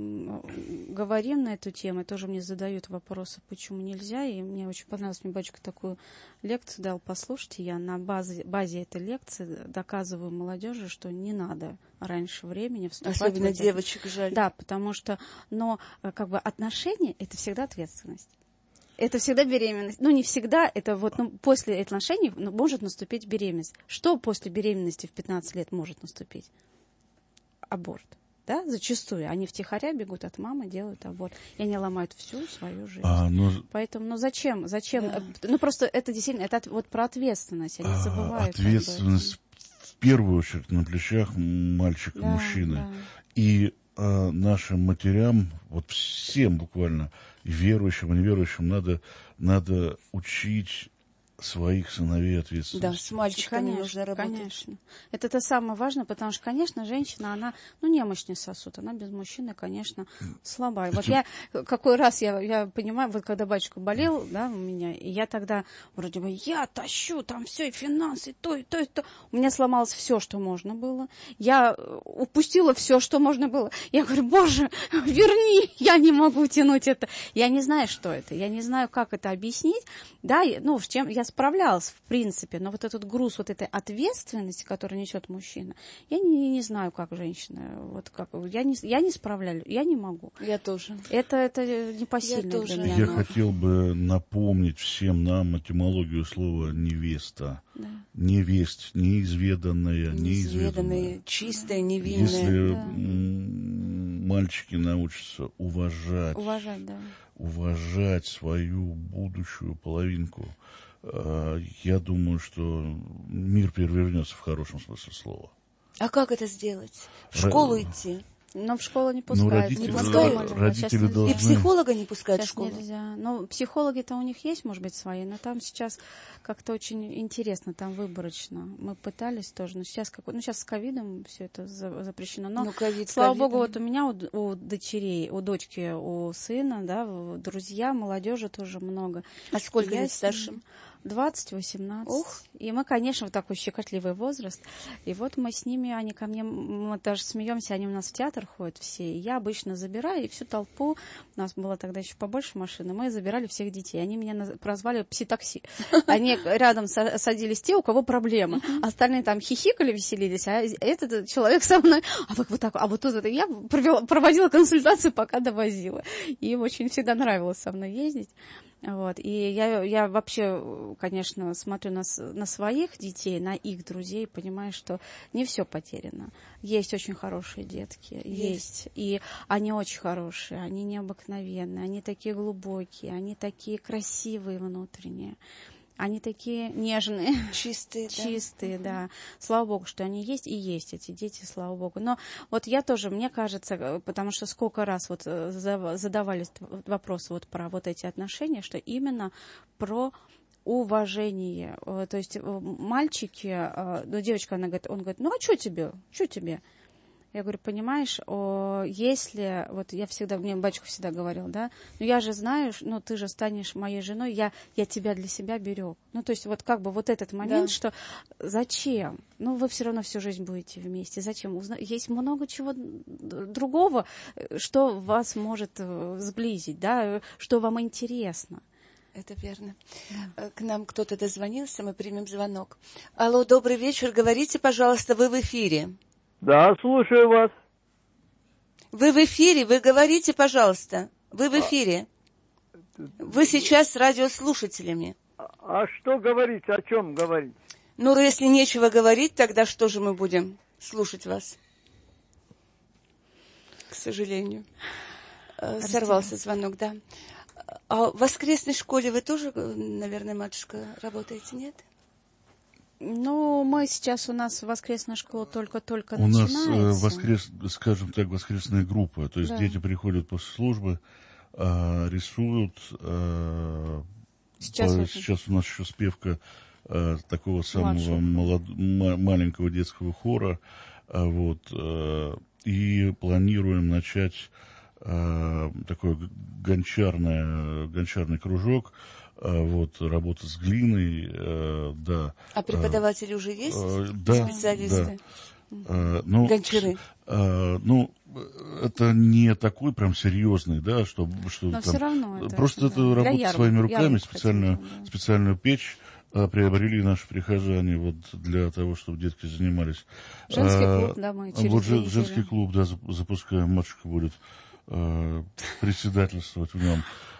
говорим на эту тему, тоже мне задают вопросы, почему нельзя, и мне очень понравилось, мне батюшка такую лекцию дал, послушайте, я на базе, базе этой лекции доказываю молодежи, что не надо раньше времени вступать. Особенно в девочек жаль. Да, потому что, но как бы отношения – это всегда ответственность. Это всегда беременность. Ну, не всегда. Это вот ну, после отношений ну, может наступить беременность. Что после беременности в пятнадцать лет может наступить? аборт. Да, зачастую они втихаря бегут от мамы, делают аборт. И они ломают всю свою жизнь. А, но... Поэтому, ну зачем? Зачем? Да. Ну просто это действительно, это вот про ответственность. Они а, забывают. Ответственность в первую очередь на плечах мальчика, да, мужчины. Да. И а, нашим матерям, вот всем буквально, и верующим, и неверующим, надо, надо учить своих сыновей ответственности. Да, с мальчиками конечно, нужно работать. Конечно. Это это самое важное, потому что, конечно, женщина, она, ну, немощный сосуд, она без мужчины, конечно, слабая. Вот я, какой раз я, я понимаю, вот когда батюшка болел, да, у меня, и я тогда вроде бы, я тащу там все, и финансы, и то, и то, и то. У меня сломалось все, что можно было. Я упустила все, что можно было. Я говорю, Боже, верни, я не могу тянуть это. Я не знаю, что это, я не знаю, как это объяснить. Да, ну, в чем я справлялась, в принципе, но вот этот груз, вот этой ответственности, которую несет мужчина, я не, не знаю, как женщина, вот как, я не, я не справляюсь, я не могу. Я тоже. Это, это непосильно для меня. Я но... хотел бы напомнить всем нам этимологию слова «невеста». Да. Невесть, неизведанная, неизведанная. Чистая, невинная. Если да. мальчики научатся уважать, уважать, да. уважать свою будущую половинку, я думаю, что мир перевернется в хорошем смысле слова. А как это сделать? В школу Р... идти? Но в школу не пускают. Ну, родители, не пускают. Родители должны... И психолога не пускают сейчас в школу? Нельзя. Ну, психологи-то у них есть, может быть, свои, но там сейчас как-то очень интересно, там выборочно. Мы пытались тоже, но сейчас, как... ну, сейчас с ковидом все это запрещено. Но, ну, COVID, слава COVID, богу, да. вот у меня, у, у дочерей, у дочки, у сына, да, друзья, молодежи тоже много. А сколько я лет старшим? двадцать восемнадцать. Ух. И мы, конечно, вот такой щекотливый возраст. И вот мы с ними, они ко мне, мы даже смеемся, они у нас в театр ходят все. И я обычно забираю, и всю толпу, у нас было тогда еще побольше машины, мы забирали всех детей. Они меня прозвали пси-такси. Они рядом садились те, у кого проблемы. Остальные там хихикали, веселились, а этот человек со мной, а вот, вот так, а вот тут это я провела, проводила консультацию, пока довозила. И им очень всегда нравилось со мной ездить. Вот. И я, я вообще, конечно, смотрю на, на своих детей, на их друзей, понимаю, что не все потеряно. Есть очень хорошие детки, есть. есть. И они очень хорошие, они необыкновенные, они такие глубокие, они такие красивые внутренние. Они такие нежные, чистые, чистые, да. да. Слава Богу, что они есть, и есть эти дети, слава Богу. Но вот я тоже, мне кажется, потому что сколько раз вот задавались вопросы вот про вот эти отношения, что именно про уважение. То есть мальчики, ну, девочка, она говорит, он говорит, ну, а что тебе, что тебе? Я говорю, понимаешь, о, если, вот я всегда, мне батюшка всегда говорил, да, ну я же знаю, ну ты же станешь моей женой, я, я тебя для себя берег. Ну то есть вот как бы вот этот момент, да. Что зачем? Ну вы все равно всю жизнь будете вместе, зачем? Узна... Есть много чего другого, что вас может сблизить, да, что вам интересно. Это верно. Да. К нам кто-то дозвонился, мы примем звонок. Алло, добрый вечер, говорите, пожалуйста, вы в эфире. Да, слушаю вас. Вы в эфире, вы говорите, пожалуйста. Вы в эфире. Вы сейчас с радиослушателями. А, а что говорить, о чем говорить? Ну, если нечего говорить, тогда что же мы будем слушать вас? К сожалению. Простите. Сорвался звонок, да. А в воскресной школе вы тоже, наверное, матушка, работаете, нет? Ну, мы сейчас, у нас воскресная школа только-только у начинается. У нас, воскрес, скажем так, воскресная группа. То есть да. Дети приходят после службы, э, рисуют. Э, сейчас, по, сейчас у нас еще спевка э, такого самого молод, м- маленького детского хора. Э, вот, э, и планируем начать э, такой гончарный, гончарный кружок. Вот, работа с глиной, э, да. А преподаватели э, уже есть? Э, да, специалисты? Да. Э, ну, гончары? Э, ну, это не такой прям серьезный, да, что... что но там, все равно это... Просто это да. работа ярмарок, своими руками, специальную, хотим, да. специальную печь э, приобрели наши прихожане вот для того, чтобы детки занимались. Женский э, клуб, да, мы через Вот женский клуб, да, запускаем, матушка будет э, председательствовать в нем.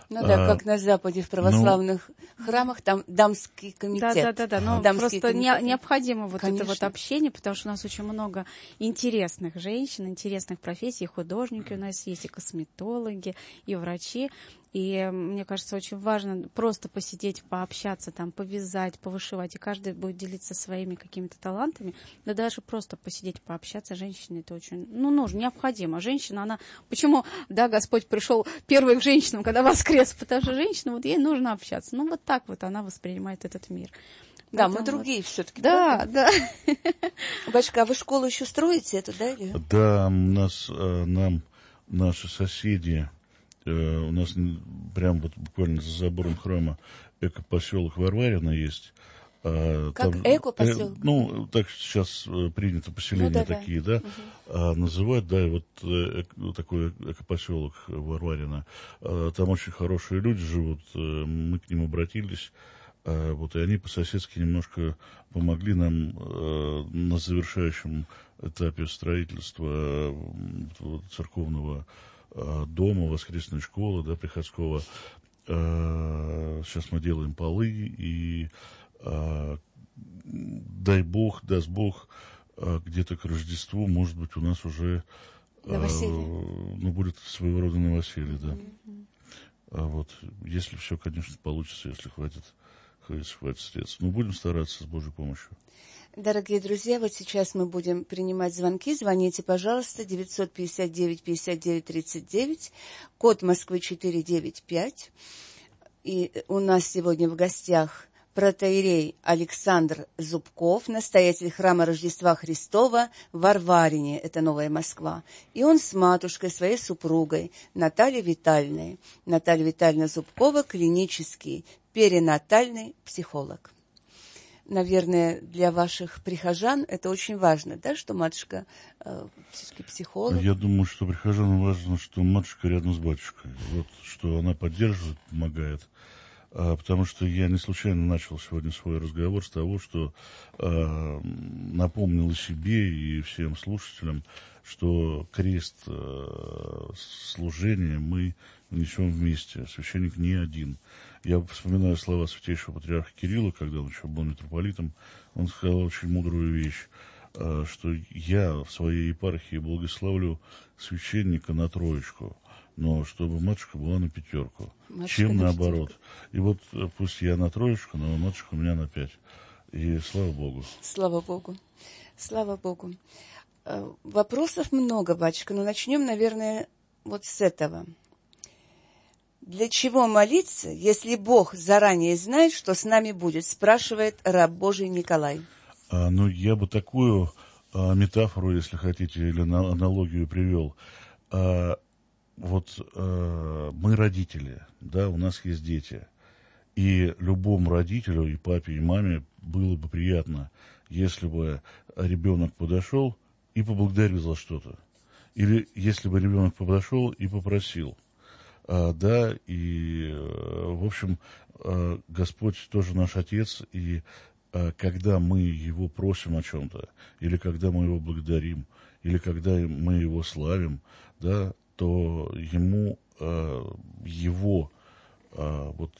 Ну да, а, как на Западе в православных ну, храмах, там дамский комитет. Да, да, да, да. Но дамский просто комитет. необходимо вот Конечно. это вот общение, потому что у нас очень много интересных женщин, интересных профессий, и художники у нас есть, и косметологи, и врачи. И мне кажется, очень важно просто посидеть, пообщаться, там, повязать, повышивать, и каждый будет делиться своими какими-то талантами, да даже просто посидеть, пообщаться. Женщине это очень, ну, нужно, необходимо. Женщина, она, почему, да, Господь пришел первой к женщинам, когда воскрес, потому что женщина, вот ей нужно общаться. Ну, вот так вот она воспринимает этот мир. Да, Поэтому мы другие вот... все-таки. Да, да. Батюшка, а вы школу еще строите эту, да? Или? Да, у нас, нам наши соседи, у нас прямо вот буквально за забором храма экопоселок Варварина есть. Как там, эко-поселок? Э, ну, так сейчас принято поселения ну, да, такие, да, да угу. а, называют, да, и вот э, такой экопоселок Варварина. А, там очень хорошие люди живут, мы к ним обратились. Вот, и они по-соседски немножко помогли нам э, на завершающем этапе строительства э, церковного э, дома, воскресной школы, да, приходского. Э, сейчас мы делаем полы, и э, дай Бог, даст Бог, э, где-то к Рождеству, может быть, у нас уже э, ну, будет своего рода новоселье, да. Mm-hmm. А вот, если все, конечно, получится, если хватит хватит средств. Но будем стараться с Божьей помощью. Дорогие друзья, вот сейчас мы будем принимать звонки. Звоните, пожалуйста, девятьсот пятьдесят девять пятьдесят девять тридцать девять, код Москвы четыреста девяносто пять. И у нас сегодня в гостях протоиерей Александр Зубков, настоятель храма Рождества Христова в Варварине, это Новая Москва. И он с матушкой, своей супругой, Натальей Витальевной. Наталья Витальевна Зубкова, клинический перинатальный психолог. Наверное, для ваших прихожан это очень важно, да, что матушка э, все-таки психолог? Я думаю, что прихожанам важно, что матушка рядом с батюшкой. Вот, что она поддерживает, помогает. А, потому что я не случайно начал сегодня свой разговор с того, что а, напомнил себе и всем слушателям, что крест а, служения мы несем вместе. Священник не один. Я вспоминаю слова святейшего патриарха Кирилла, когда он еще был митрополитом. Он сказал очень мудрую вещь, что я в своей епархии благословлю священника на троечку, но чтобы матушка была на пятерку, матушка чем на наоборот. Пятерку. И вот пусть я на троечку, но матушка у меня на пять. И слава Богу. Слава Богу. Слава Богу. Вопросов много, батюшка, но начнем, наверное, вот с этого. Для чего молиться, если Бог заранее знает, что с нами будет, спрашивает раб Божий Николай. А, ну, я бы такую а, метафору, если хотите, или на, аналогию привел. А, вот а, мы родители, да, у нас есть дети. И любому родителю, и папе, и маме было бы приятно, если бы ребенок подошел и поблагодарил за что-то. Или если бы ребенок подошел и попросил. А, да, и, в общем, Господь тоже наш Отец, и а, когда мы Его просим о чем-то, или когда мы Его благодарим, или когда мы Его славим, да, то Ему, а, Его, а, вот,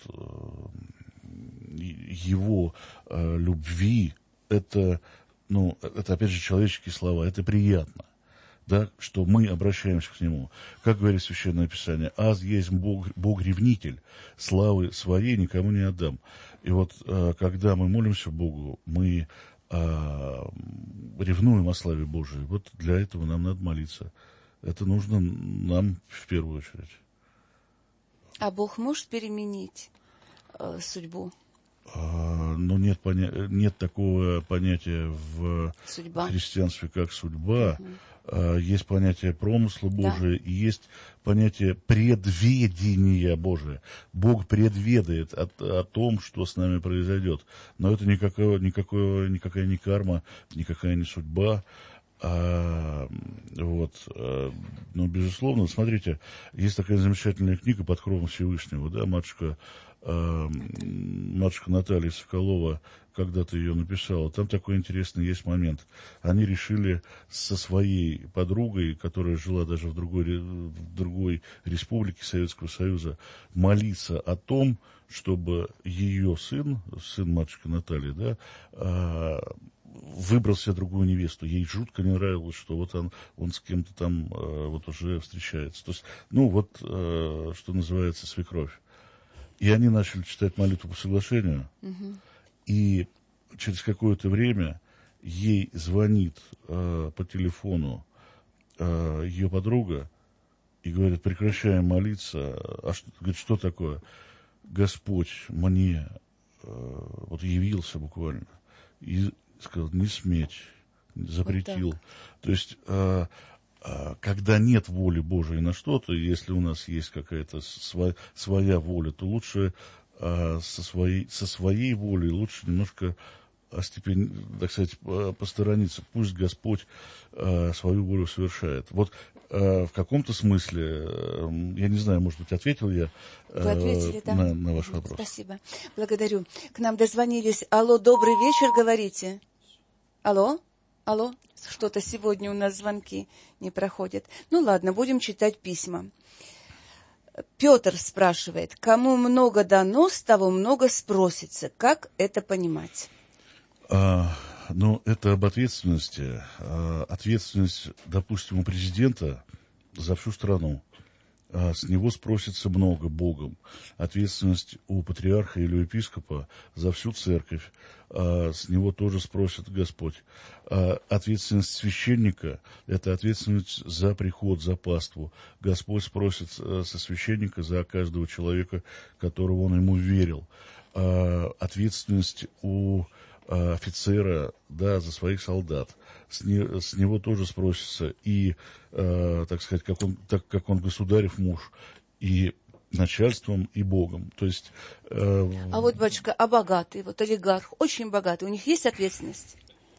Его а, любви, это, ну, это, опять же, человеческие слова, это приятно. Да, что мы обращаемся к Нему. Как говорит Священное Писание, «Аз есть Бог, Бог-ревнитель, славы своей никому не отдам». И вот, когда мы молимся Богу, мы ревнуем о славе Божией. Вот для этого нам надо молиться. Это нужно нам в первую очередь. А Бог может переменить э, судьбу? А, ну, нет, поня- нет такого понятия в судьба. христианстве, как судьба. Угу. Есть понятие промысла Божия, да. И есть понятие предведения Божия. Бог предведает о, о том, что с нами произойдет. Но это никакого, никакого, никакая не карма, никакая не судьба. А, вот, а, ну, безусловно, смотрите, есть такая замечательная книга «Под кровом Всевышнего», да, матушка матушка Наталья Соколова когда-то ее написала. Там такой интересный есть момент. Они решили со своей подругой, которая жила даже в другой, в другой республике Советского Союза, молиться о том, чтобы ее сын, сын матушки Натальи, да, выбрал себе другую невесту. Ей жутко не нравилось, что вот он, он с кем-то там вот уже встречается. То есть, ну вот, что называется, свекровь. И они начали читать молитву по соглашению. Угу. И через какое-то время ей звонит э, по телефону э, ее подруга и говорит: прекращаем молиться. А что, говорит, что такое? Господь мне э, вот явился буквально и сказал: не сметь, запретил. Вот то есть, э, э, когда нет воли Божией на что-то, если у нас есть какая-то сво, своя воля, то лучше э, со, своей, со своей волей лучше немножко остепен, так сказать, посторониться. Пусть Господь э, свою волю совершает. Вот э, в каком-то смысле, э, я не знаю, может быть, ответил я э, Вы ответили, да? на, на ваш вопрос. Спасибо. Благодарю. К нам дозвонились. Алло, добрый вечер, говорите. Алло? Алло? Что-то сегодня у нас звонки не проходят. Ну ладно, будем читать письма. Петр спрашивает: кому много дано, с того много спросится. Как это понимать? А, ну, это об ответственности. А, ответственность, допустим, у президента за всю страну. А, с него спросится много Богом. Ответственность у патриарха или у епископа за всю церковь. А, с него тоже спросит Господь. А, ответственность священника – это ответственность за приход, за паству. Господь спросит со священника за каждого человека, которого он ему верил. А, ответственность у офицера, да, за своих солдат. С, не, с него тоже спросится и, э, так сказать, как он, так как он государев муж, и начальством, и Богом. То есть... Э, а вот, батюшка, а богатый, вот олигарх, очень богатый, у них есть ответственность?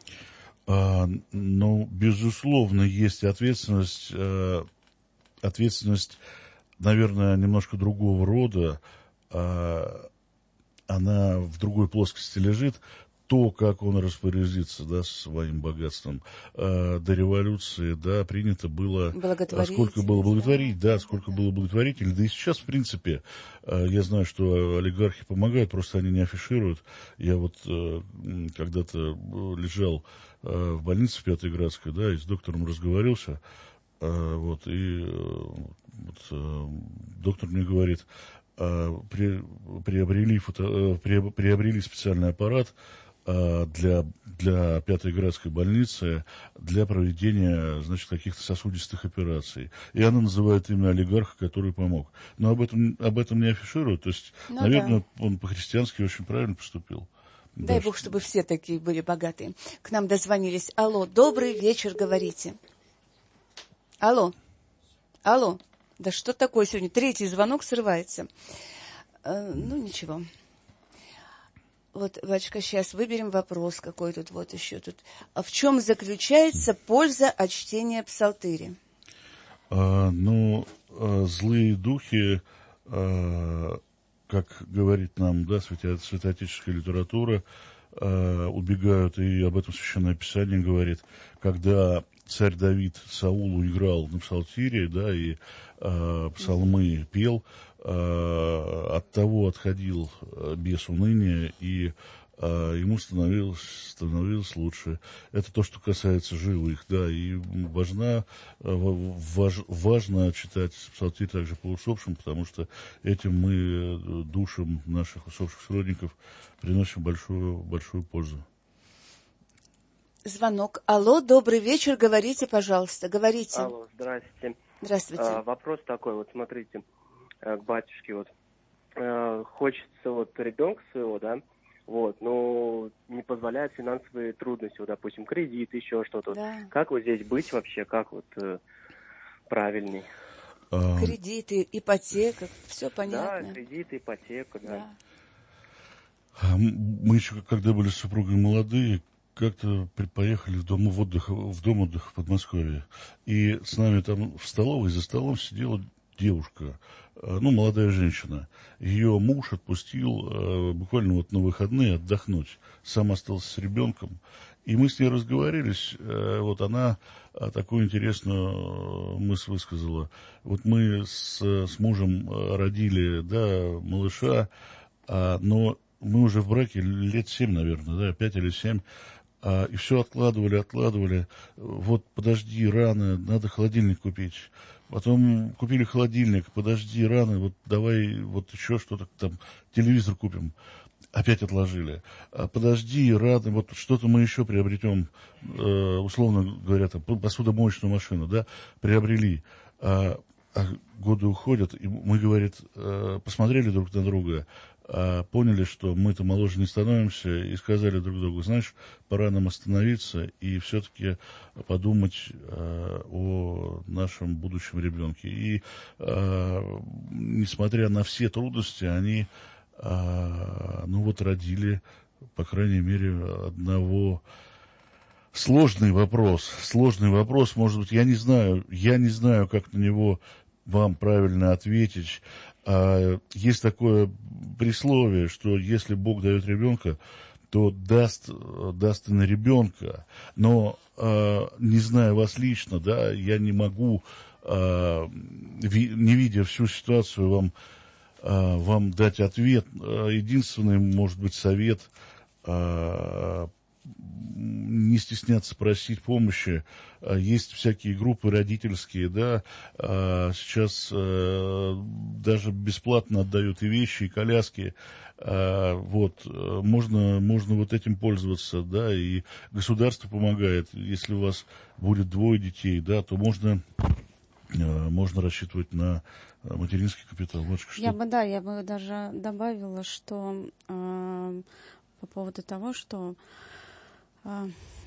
Э, ну, безусловно, есть ответственность. Э, ответственность, наверное, немножко другого рода. Э, она в другой плоскости лежит. То, как он распорядится, да, своим богатством. А, до революции, да, принято было... Сколько было благотворить, да, да сколько да. было благотворителей. Да и сейчас, в принципе, я знаю, что олигархи помогают, просто они не афишируют. Я вот когда-то лежал в больнице Пятиградской, да, и с доктором разговорился, вот, и вот, доктор мне говорит: при, приобрели, фото, при, приобрели специальный аппарат для, для Пятиградской больницы для проведения, значит, каких-то сосудистых операций. И она называет имя олигарха, который помог. Но об этом, об этом не афишируют. То есть, ну, наверное, да. он по-христиански очень правильно поступил. Дай да, Бог, что... чтобы все такие были богатые. К нам дозвонились. Алло, добрый вечер, говорите. Алло. Алло. Да что такое сегодня? Третий звонок срывается. Э, ну, ничего. Вот, батюшка, сейчас выберем вопрос, какой тут вот еще тут. А в чем заключается польза от чтения псалтыри? А, ну, а, злые духи, а, как говорит нам, да, свято- святоотеческая литература, а, убегают, и об этом Священное Писание говорит, когда царь Давид Саулу играл на псалтире, да, и а, псалмы пел, от того отходил бес уныния, и а, ему становилось, становилось лучше. Это то, что касается живых, да, и важно, важ, важно читать псалтирь также по усопшим, потому что этим мы душам наших усопших сродников приносим большую, большую пользу. Звонок. Алло, добрый вечер, говорите, пожалуйста, говорите. Алло, здрасте. Здравствуйте. А, вопрос такой, вот смотрите, к батюшке, вот, э, хочется вот ребенка своего, да, вот, но не позволяют финансовые трудности, вот, допустим, кредит, еще что-то. Да. Как вот здесь быть вообще, как вот э, правильней? Кредиты, ипотека, все понятно. Да, кредиты, ипотека, да. да. Мы еще, когда были с супругой молодые, как-то поехали в дом отдыха, в дом отдыха в Подмосковье, и с нами там в столовой за столом сидело девушка, ну, молодая женщина. Ее муж отпустил буквально вот на выходные отдохнуть. Сам остался с ребенком. И мы с ней разговорились. Вот она такую интересную мысль высказала. Вот мы с, с мужем родили, да, малыша, но мы уже в браке лет семь, наверное, да, пять или семь. И все откладывали, откладывали. Вот подожди, рано, надо холодильник купить. Потом купили холодильник, подожди, рано, вот давай вот еще что-то там, телевизор купим. Опять отложили. Подожди, рано, вот что-то мы еще приобретем, условно говоря, там, посудомоечную машину, да, приобрели. А, а годы уходят, и мы, говорит, посмотрели друг на друга, поняли, что мы-то моложе не становимся, и сказали друг другу, знаешь, пора нам остановиться и все-таки подумать э, о нашем будущем ребенке. И э, несмотря на все трудности, они э, ну вот родили, по крайней мере, одного. Сложный вопрос, сложный вопрос, может быть, я не знаю, я не знаю, как на него вам правильно ответить. Есть такое присловие, что если Бог дает ребенка, то даст, даст и на ребенка. Но, не зная вас лично, да, я не могу, не видя всю ситуацию, вам, вам дать ответ. Единственный, может быть, совет – не стесняться просить помощи. Есть всякие группы родительские, да, сейчас даже бесплатно отдают и вещи, и коляски. Вот, можно, можно вот этим пользоваться, да, и государство помогает. Если у вас будет двое детей, да, то можно, можно рассчитывать на материнский капитал. Матушка, что? Я бы, да, я бы даже добавила, что э, по поводу того, что А,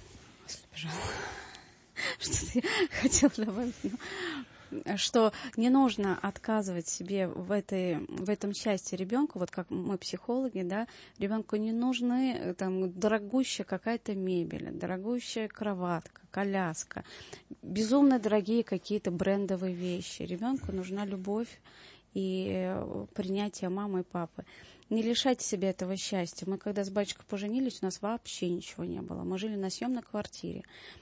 что я хотела добавить, ну, что не нужно отказывать себе в этой, в этом счастье ребенку, вот как мы психологи, да, ребенку не нужны там дорогущая какая-то мебель, дорогущая кроватка, коляска, безумно дорогие какие-то брендовые вещи. Ребенку нужна любовь и принятие мамы и папы. Не лишайте себя этого счастья. Мы, когда с батюшкой поженились, у нас вообще ничего не было. Мы жили на съемной квартире.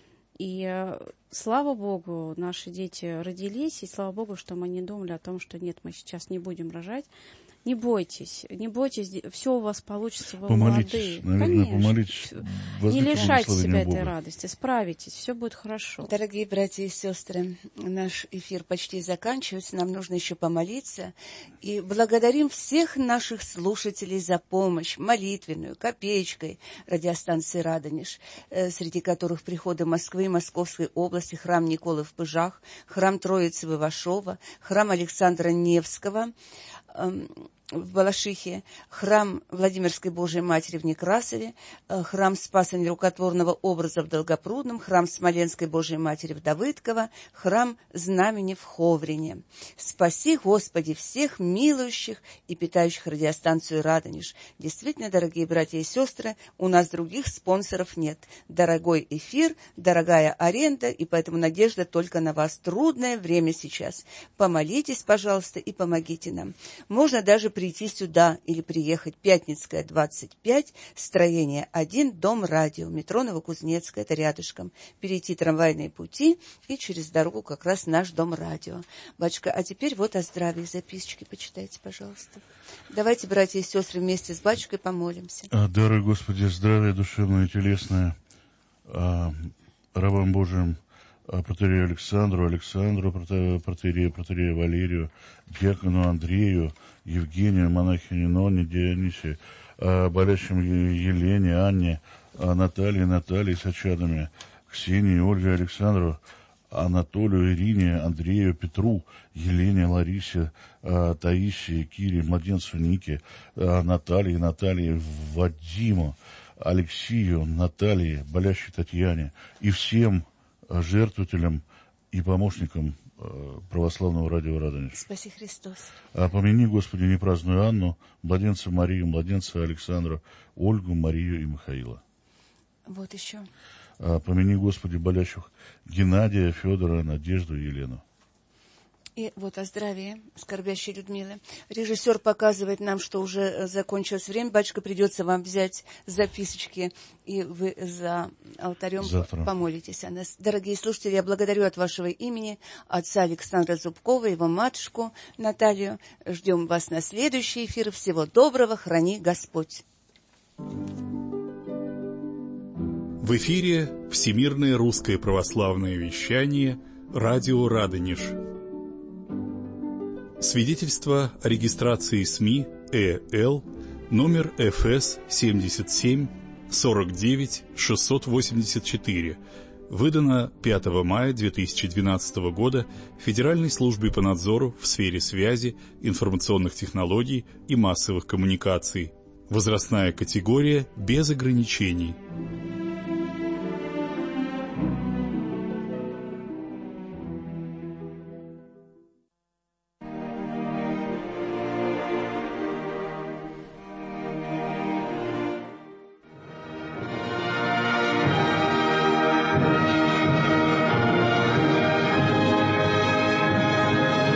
И слава Богу, наши дети родились, и слава Богу, что мы не думали о том, что нет, мы сейчас не будем рожать. Не бойтесь, не бойтесь, все у вас получится, вы помолитесь, молодые. Наверное, Конечно. Помолитесь. Не лишайте себя этой радости, справитесь, все будет хорошо. Дорогие братья и сестры, наш эфир почти заканчивается, нам нужно еще помолиться. И благодарим всех наших слушателей за помощь, молитвенную, копеечкой радиостанции «Радонеж», среди которых приходы Москвы и Московской области, храм Николы в Пыжах, храм Троицы в Ивашово, храм Александра Невского, в Балашихе, храм Владимирской Божией Матери в Некрасове, храм Спаса Нерукотворного образа в Долгопрудном, храм Смоленской Божией Матери в Давыдково, храм Знамени в Ховрине. Спаси, Господи, всех милующих и питающих радиостанцию «Радонеж». Действительно, дорогие братья и сестры, у нас других спонсоров нет. Дорогой эфир, дорогая аренда, и поэтому надежда только на вас. Трудное время сейчас. Помолитесь, пожалуйста, и помогите нам. Можно даже прийти сюда или приехать. Пятницкая, двадцать пять, строение один, дом радио, метро Новокузнецкая, это рядышком. Перейти трамвайные пути и через дорогу как раз наш дом радио. Батюшка, а теперь вот о здравии записочки почитайте, пожалуйста. Давайте, братья и сестры, вместе с батюшкой помолимся. Даруй, Господи, здравие душевное и телесное рабам Божиим, протоиерею Александру, Александру, протоиерею, протоиерею Валерию, диакону Андрею, Евгению, монахине Ноне, Дионисе, болящим Елене, Анне, Наталье, Наталье с очадами, Ксении, Ольге, Александру, Анатолию, Ирине, Андрею, Петру, Елене, Ларисе, Таисии, Кире, младенцу Нике, Наталье, Наталье, Вадиму, Алексею, Наталье, болящей Татьяне и всем жертвователям и помощникам православного радио «Радонеж». Спаси Христос. А помяни, Господи, непраздную Анну, младенца Марию, младенца Александра, Ольгу, Марию и Михаила. Вот еще. А помяни, Господи, болящих Геннадия, Федора, Надежду и Елену. И вот о здравии скорбящей Людмилы. Режиссер показывает нам, что уже закончилось время. Батюшка, придется вам взять записочки, и вы за алтарем Завтра помолитесь о нас. Дорогие слушатели, я благодарю от вашего имени отца Александра Зубкова, его матушку Наталью. Ждем вас на следующий эфир. Всего доброго, храни Господь. В эфире Всемирное русское православное вещание «Радио Радонеж». Свидетельство о регистрации СМИ ЭЛ номер эф эс семьдесят семь сорок девять шестьсот восемьдесят четыре, выдано пятого мая две тысячи двенадцатого года Федеральной службой по надзору в сфере связи, информационных технологий и массовых коммуникаций. Возрастная категория без ограничений.